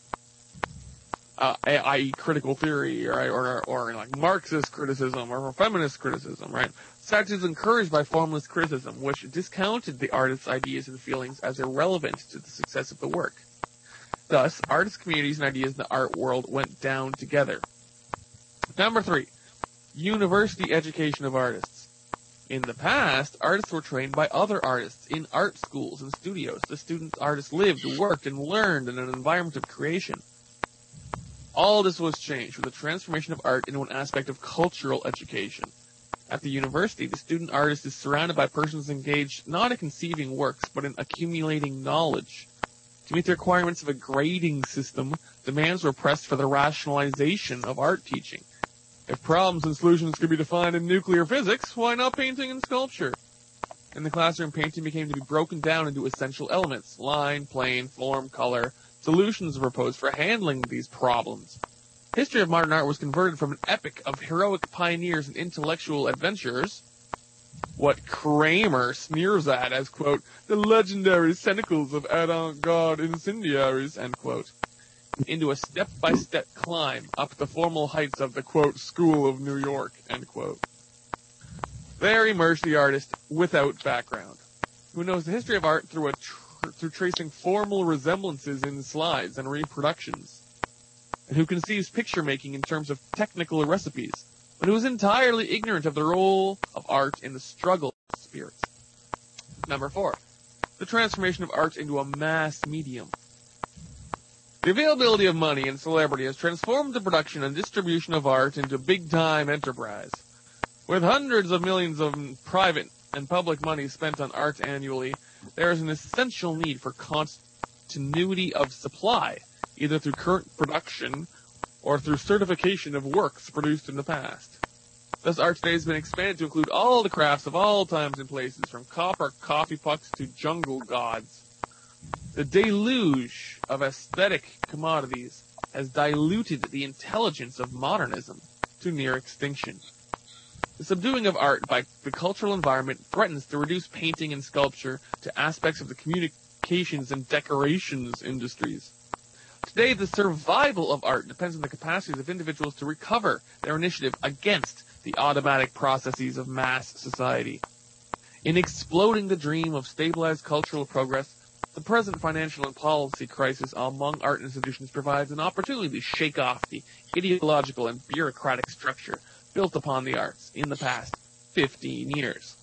uh, that is critical theory, or, or, or like Marxist criticism, or feminist criticism, right? This attitude was encouraged by formalist criticism, which discounted the artist's ideas and feelings as irrelevant to the success of the work. Thus, artist communities and ideas in the art world went down together. Number three, university education of artists. In the past, artists were trained by other artists in art schools and studios. The student artists lived, worked, and learned in an environment of creation. All this was changed with the transformation of art into an aspect of cultural education. At the university, the student artist is surrounded by persons engaged not in conceiving works, but in accumulating knowledge. To meet the requirements of a grading system, demands were pressed for the rationalization of art teaching. If problems and solutions could be defined in nuclear physics, why not painting and sculpture? In the classroom, painting became to be broken down into essential elements: line, plane, form, color. Solutions were proposed for handling these problems. History of modern art was converted from an epic of heroic pioneers and intellectual adventurers, what Kramer sneers at as, quote, the legendary cenicles of avant-garde incendiaries, end quote, into a step-by-step climb up the formal heights of the, quote, School of New York, end quote. There emerged the artist without background, who knows the history of art through a tr- through tracing formal resemblances in slides and reproductions, and who conceives picture-making in terms of technical recipes, but who is entirely ignorant of the role of art in the struggle of spirits. Number four, the transformation of art into a mass medium. The availability of money and celebrity has transformed the production and distribution of art into big-time enterprise. With hundreds of millions of private and public money spent on art annually, there is an essential need for continuity of supply, either through current production or through certification of works produced in the past. Thus, art today has been expanded to include all the crafts of all times and places, from copper coffee pucks to jungle gods. The deluge of aesthetic commodities has diluted the intelligence of modernism to near extinction. The subduing of art by the cultural environment threatens to reduce painting and sculpture to aspects of the communications and decorations industries. Today, the survival of art depends on the capacities of individuals to recover their initiative against the automatic processes of mass society. In exploding the dream of stabilized cultural progress, the present financial and policy crisis among art institutions provides an opportunity to shake off the ideological and bureaucratic structure built upon the arts in the past fifteen years.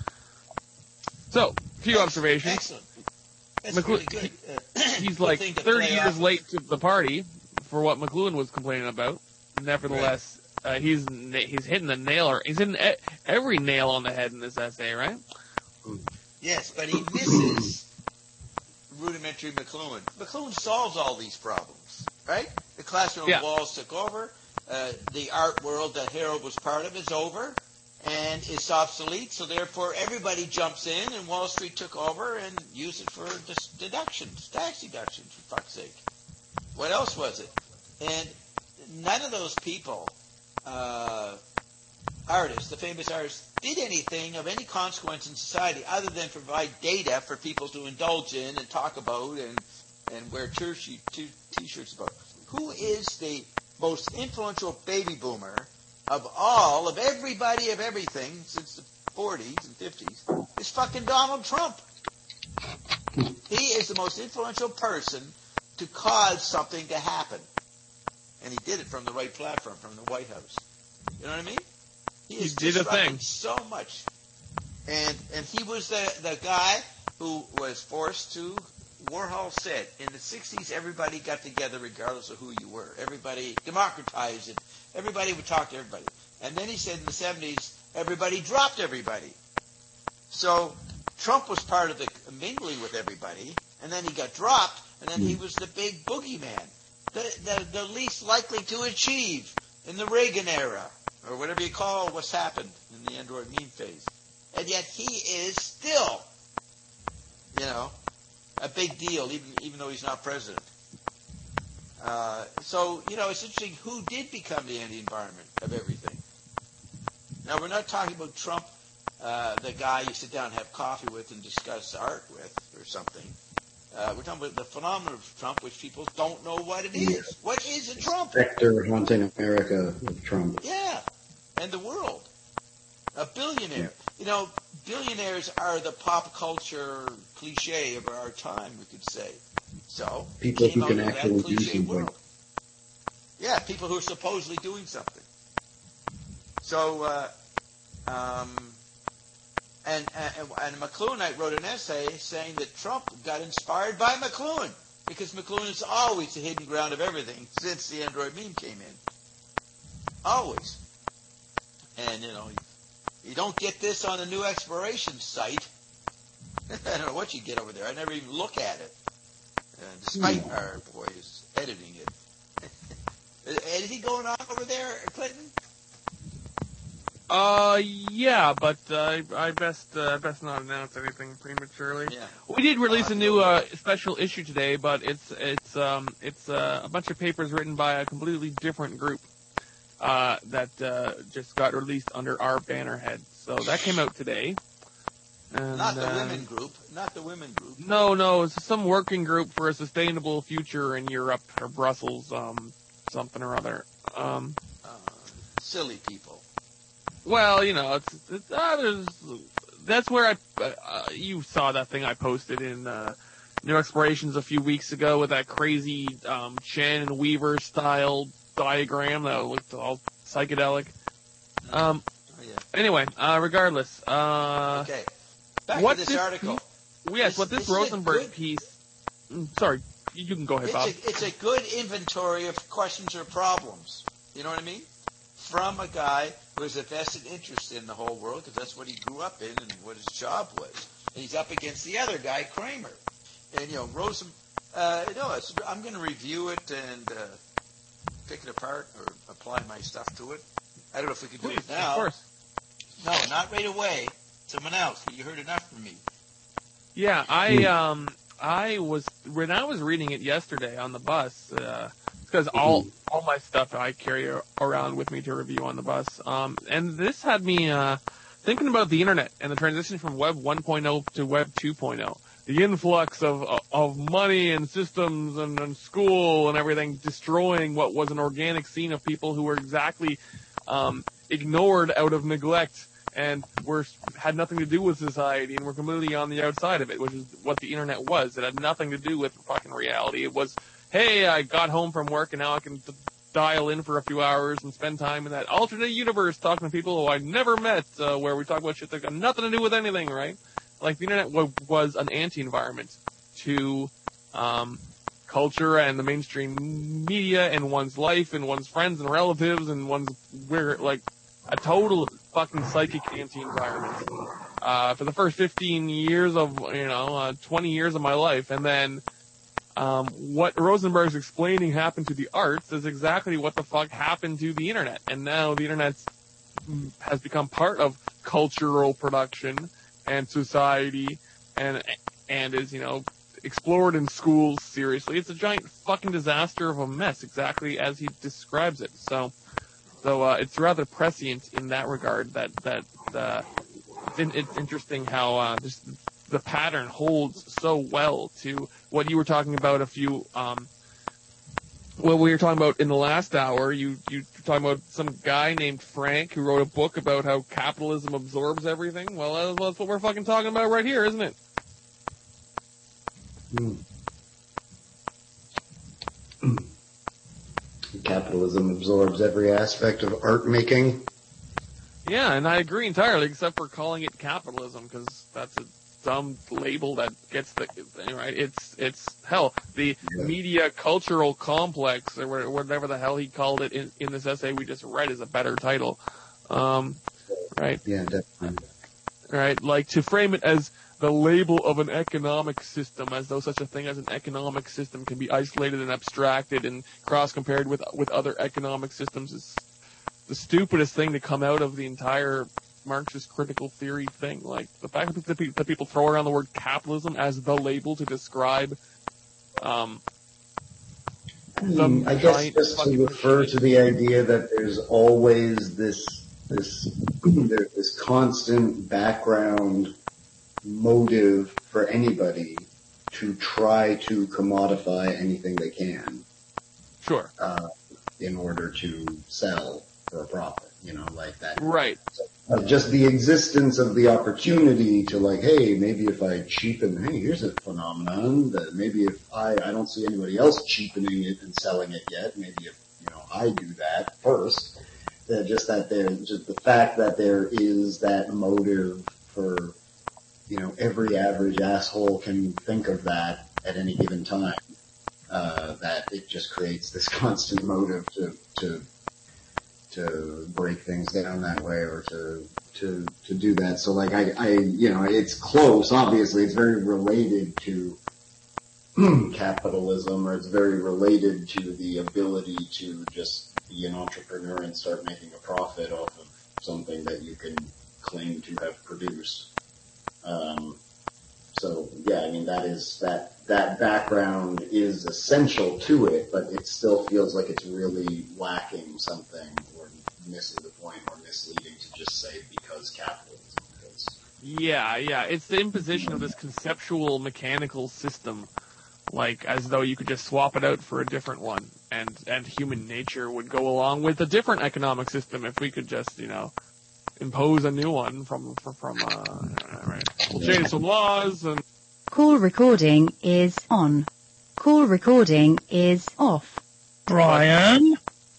So, a few observations. Excellent. That's McLu- really good. Uh, He's like thing to thirty play years off. late to the party for what McLuhan was complaining about. Nevertheless, uh, he's na- he's hitting the nail, or he's hitting e- every nail on the head in this essay, right? Yes, but he misses rudimentary McLuhan. McLuhan solves all these problems, right? The classroom Yeah. walls took over. Uh, the art world that Harold was part of is over and is obsolete, so therefore everybody jumps in, and Wall Street took over and used it for dis- deductions, tax deductions, for fuck's sake. What else was it? And none of those people uh, artist, the famous artist, did anything of any consequence in society other than provide data for people to indulge in and talk about and, and wear t- t- t-shirts about. Who is the most influential baby boomer of all, of everybody, of everything since the forties and fifties? It's fucking Donald Trump. He is the most influential person to cause something to happen. And he did it from the right platform, from the White House. You know what I mean? He is He did a thing. so much. And and he was the, the guy who was forced to, Warhol said, in the sixties, everybody got together regardless of who you were. Everybody democratized it. Everybody would talk to everybody. And then he said in the seventies, everybody dropped everybody. So Trump was part of the mingling with everybody, and then he got dropped, and then he was the big boogeyman, the, the, the least likely to achieve in the Reagan era, or whatever you call what's happened in the Android meme phase. And yet he is still, you know, a big deal, even even though he's not president. Uh, so, you know, it's interesting who did become the anti-environment of everything. Now, we're not talking about Trump, uh, the guy you sit down and have coffee with and discuss art with or something. Uh, we're talking about the phenomenon of Trump, which people don't know what it is. What is a Trump? Spectre haunting America with Trump. Yeah, and the world. A billionaire. You know, billionaires are the pop culture cliche of our time, we could say. So, People came who out can of that actually do cliche something. world. Yeah, people who are supposedly doing something. So, uh, um, and, and, and McLuhanite wrote an essay saying that Trump got inspired by McLuhan, because McLuhan is always the hidden ground of everything since the Android meme came in. Always. And, you know, you don't get this on the new exploration site. I don't know what you get over there. I never even look at it, uh, despite Hmm. our boys editing it. Anything going on over there, Clinton? Uh, yeah, but uh, I best uh, best not announce anything prematurely. Yeah. We did release Uh, a new uh, special issue today, but it's it's um it's uh, a bunch of papers written by a completely different group uh, that uh, just got released under our banner head. So that came out today. And, Not the uh, women group. Not the women group. No, no, it's some working group for a sustainable future in Europe or Brussels, um, something or other. Um, Uh, silly people. well, you know, it's, it's uh, there's, that's where I, uh, you saw that thing I posted in, uh, New Explorations a few weeks ago with that crazy, um, Shannon Weaver style diagram that looked all psychedelic. Um, Oh, yeah. anyway, uh, regardless, uh, Okay. Back what to this this article. yes, This- what this this is a Rosenberg good- piece, mm, sorry, you can go ahead, It's Bob. a, it's a good inventory of questions or problems. You know what I mean? From a guy who has a vested interest in the whole world, because that's what he grew up in and what his job was. And he's up against the other guy, Kramer. And, you know, Rosen, uh, no, it's, I'm going to review it and uh, pick it apart or apply my stuff to it. I don't know if we can do Please, it now. of course. No, not right away. Someone else. You heard enough from me. Yeah, I um I was when I was reading it yesterday on the bus, uh, because all all my stuff I carry around with me to review on the bus. Um, and this had me uh thinking about the internet and the transition from Web one point oh to Web two point oh. The influx of of money and systems and, and school and everything destroying what was an organic scene of people who were exactly um ignored out of neglect and were had nothing to do with society and were completely on the outside of it, which is what the internet was. It had nothing to do with fucking reality. It was, hey, I got home from work and now I can d- dial in for a few hours and spend time in that alternate universe talking to people who I never met, uh, where we talk about shit that got nothing to do with anything, right? Like the internet w- was an anti-environment to um, culture and the mainstream media and one's life and one's friends and relatives and one's where like a total fucking psychic anti-environment uh, for the first fifteen years of, you know, uh, twenty years of my life. And then um, what Rosenberg's explaining happened to the arts is exactly what the fuck happened to the internet. And now the internet has become part of cultural production and society and and is, you know, explored in schools seriously. It's a giant fucking disaster of a mess, exactly as he describes it. So So uh, it's rather prescient in that regard. That that uh, it's, in, it's interesting how uh, just the pattern holds so well to what you were talking about a few. Um, what we were talking about in the last hour. You you were talking about some guy named Frank who wrote a book about how capitalism absorbs everything. Well, that's, that's what we're fucking talking about right here, isn't it? Hmm. Capitalism absorbs every aspect of art making. Yeah, and I agree entirely, except for calling it capitalism, because that's a dumb label that gets the right. It's it's hell. The Yeah. media cultural complex, or whatever the hell he called it in, in this essay we just read, is a better title. Um, right. Yeah, definitely. Right. Like to frame it as the label of an economic system, as though such a thing as an economic system can be isolated and abstracted and cross-compared with with other economic systems, is the stupidest thing to come out of the entire Marxist critical theory thing. Like the fact that, pe- that people throw around the word capitalism as the label to describe, um, Hmm, I guess just to refer to the idea that there's always this this there's this constant background motive for anybody to try to commodify anything they can Sure. uh, in order to sell for a profit, you know, like that. Right. Uh, just the existence of the opportunity to like, hey, maybe if I cheapen, hey, here's a phenomenon that maybe if I, I don't see anybody else cheapening it and selling it yet, maybe if, you know, I do that first, uh, just that there, just the fact that there is that motive for, you know, every average asshole can think of that at any given time, uh, that it just creates this constant motive to, to, to break things down that way or to, to, to do that. So like I, I, you know, it's close, obviously, it's very related to capitalism, or it's very related to the ability to just be an entrepreneur and start making a profit off of something that you can claim to have produced. Um, so yeah, I mean that is that that background is essential to it, but it still feels like it's really lacking something or missing the point or misleading to just say because capitalism. Because Yeah, yeah. It's the imposition of this conceptual mechanical system, like as though you could just swap it out for a different one, and and human nature would go along with a different economic system if we could just, you know, impose a new one from from, from uh, right. We'll change some laws and. Call recording is on. Call recording is off. Brian?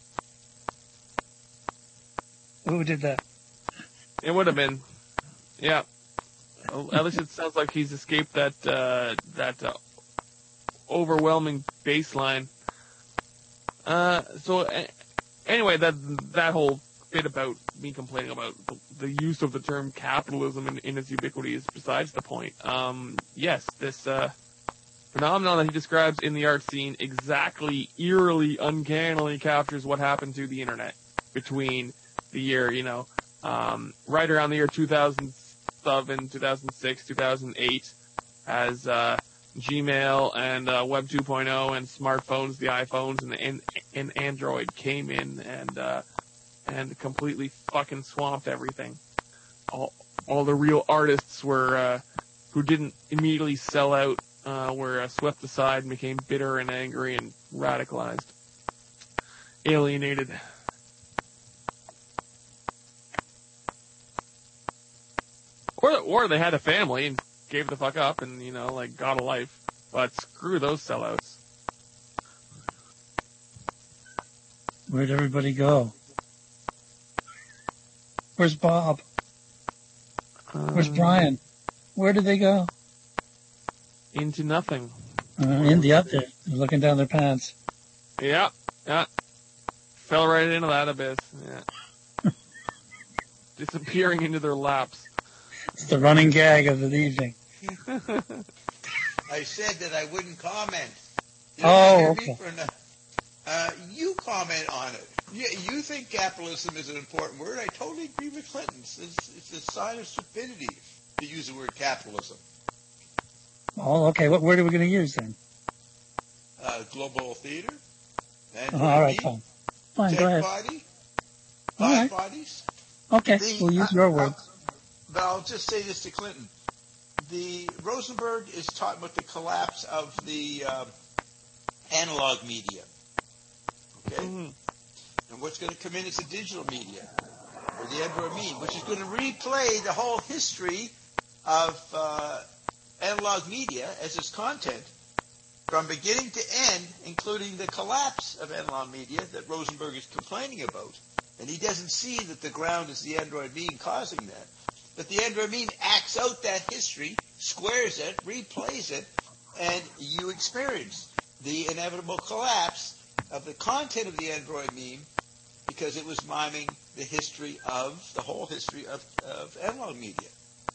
Who did that? It would have been, yeah. At least it sounds like he's escaped that uh, that uh, overwhelming baseline. Uh, so uh, anyway, that that whole bit about me complaining about the, the use of the term capitalism in, in its ubiquity is besides the point. Um, yes, this uh, phenomenon that he describes in the art scene exactly, eerily, uncannily captures what happened to the internet between the year, you know, um, right around the year two thousand seven, two thousand six, two thousand eight, as uh, Gmail and uh, Web two point oh and smartphones, the iPhones and, and, and Android came in and uh, and completely fucking swamped everything. All all the real artists were uh, who didn't immediately sell out uh, were uh, swept aside and became bitter and angry and radicalized, alienated. Or, or they had a family and gave the fuck up and, you know, like, got a life. But screw those sellouts. Where'd everybody go? Where's Bob? Where's Um, Brian? Where did they go? Into nothing. Uh, in the up there. They're looking down their pants. Yeah, yeah. Fell right into that abyss. Yeah. Disappearing into their laps. It's the running gag of the evening. I said that I wouldn't comment. You Oh, hear okay. me for no- uh, you comment on it. You, you think capitalism is an important word. I totally agree with Clinton. It's, it's a sign of stupidity to use the word capitalism. Oh, okay. What word are we going to use then? Uh, global theater, and Oh, all right, fine. Fine, go tech ahead. body, All five right. bodies. Okay, The- we'll use uh, your uh, words. But I'll just say this to Clinton. The Rosenberg is talking about the collapse of the uh, analog media. Okay? Mhm. And what's going to come in is the digital media, or the Android mean, which is going to replay the whole history of uh, analog media as its content from beginning to end, including the collapse of analog media that Rosenberg is complaining about. And he doesn't see that the ground is the Android mean causing that. But the Android mean acts out that history, squares it, replays it, and you experience the inevitable collapse of the content of the Android meme because it was miming the history of, the whole history of, of analog media.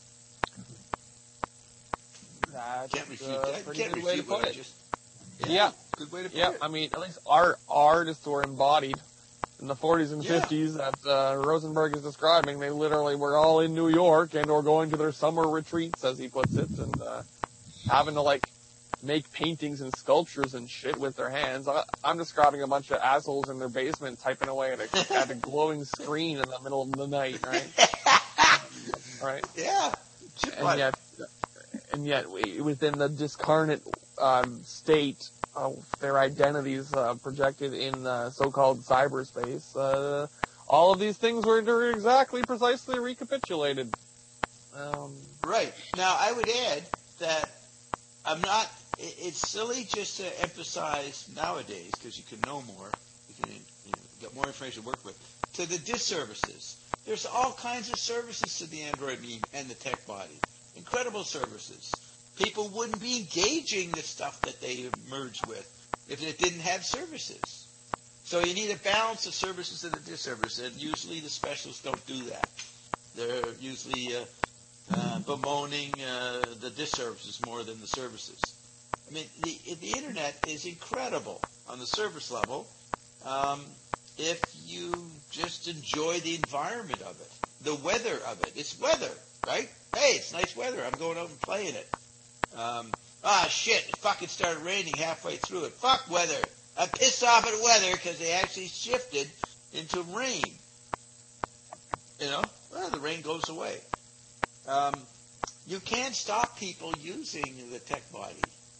That's Can't refute a that. pretty Can't good way to refute what put I it. just... Yeah. Good way to put Yeah, it. I mean, at least our artists were embodied. In the forties and Yeah. fifties that uh, Rosenberg is describing, they literally were all in New York and or going to their summer retreats, as he puts it, and uh, having to, like, make paintings and sculptures and shit with their hands. I, I'm describing a bunch of assholes in their basement typing away at a, at a glowing screen in the middle of the night, right? Right? Yeah. And yet, and yet, we- within the discarnate um, state of their identities uh, projected in uh, so-called cyberspace, uh, all of these things were were exactly, precisely recapitulated. Um, Right. Now, I would add that I'm not, it- it's silly just to emphasize nowadays, because you can know more, you can you know, get more information to work with, to the disservices. There's all kinds of services to the Android meme and the tech body. Incredible services. People wouldn't be engaging the stuff that they merged with if it didn't have services. So you need a balance of services and the disservices, and usually the specialists don't do that. They're usually uh, uh, bemoaning uh, the disservices more than the services. I mean, the, the Internet is incredible on the service level um, if you just enjoy the environment of it, the weather of it. It's weather, right? Hey, it's nice weather. I'm going out and playing it. Um, ah, shit, it fucking started raining halfway through it. Fuck weather. I'm pissed off at weather because they actually shifted into rain. You know, well, the rain goes away. Um, you can't stop people using the tech body.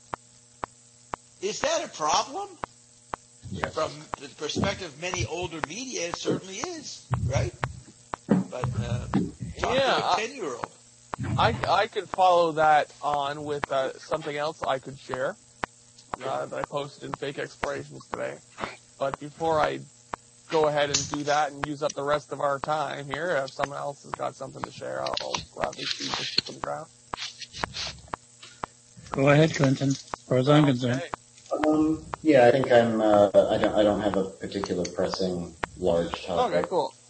Is that a problem? Yes. From the perspective of many older media, it certainly is, right? But uh, talk Yeah, to a I- ten-year-old. I, I could follow that on with uh, something else I could share uh, that I posted in Fake Explorations today. But before I go ahead and do that and use up the rest of our time here, if someone else has got something to share, I'll, I'll gladly feed this to some ground. Go ahead, Clinton. As far as I'm concerned. Okay. Um, yeah, I think I'm. Uh, I don't. I don't have a particular pressing large topic. Okay, cool.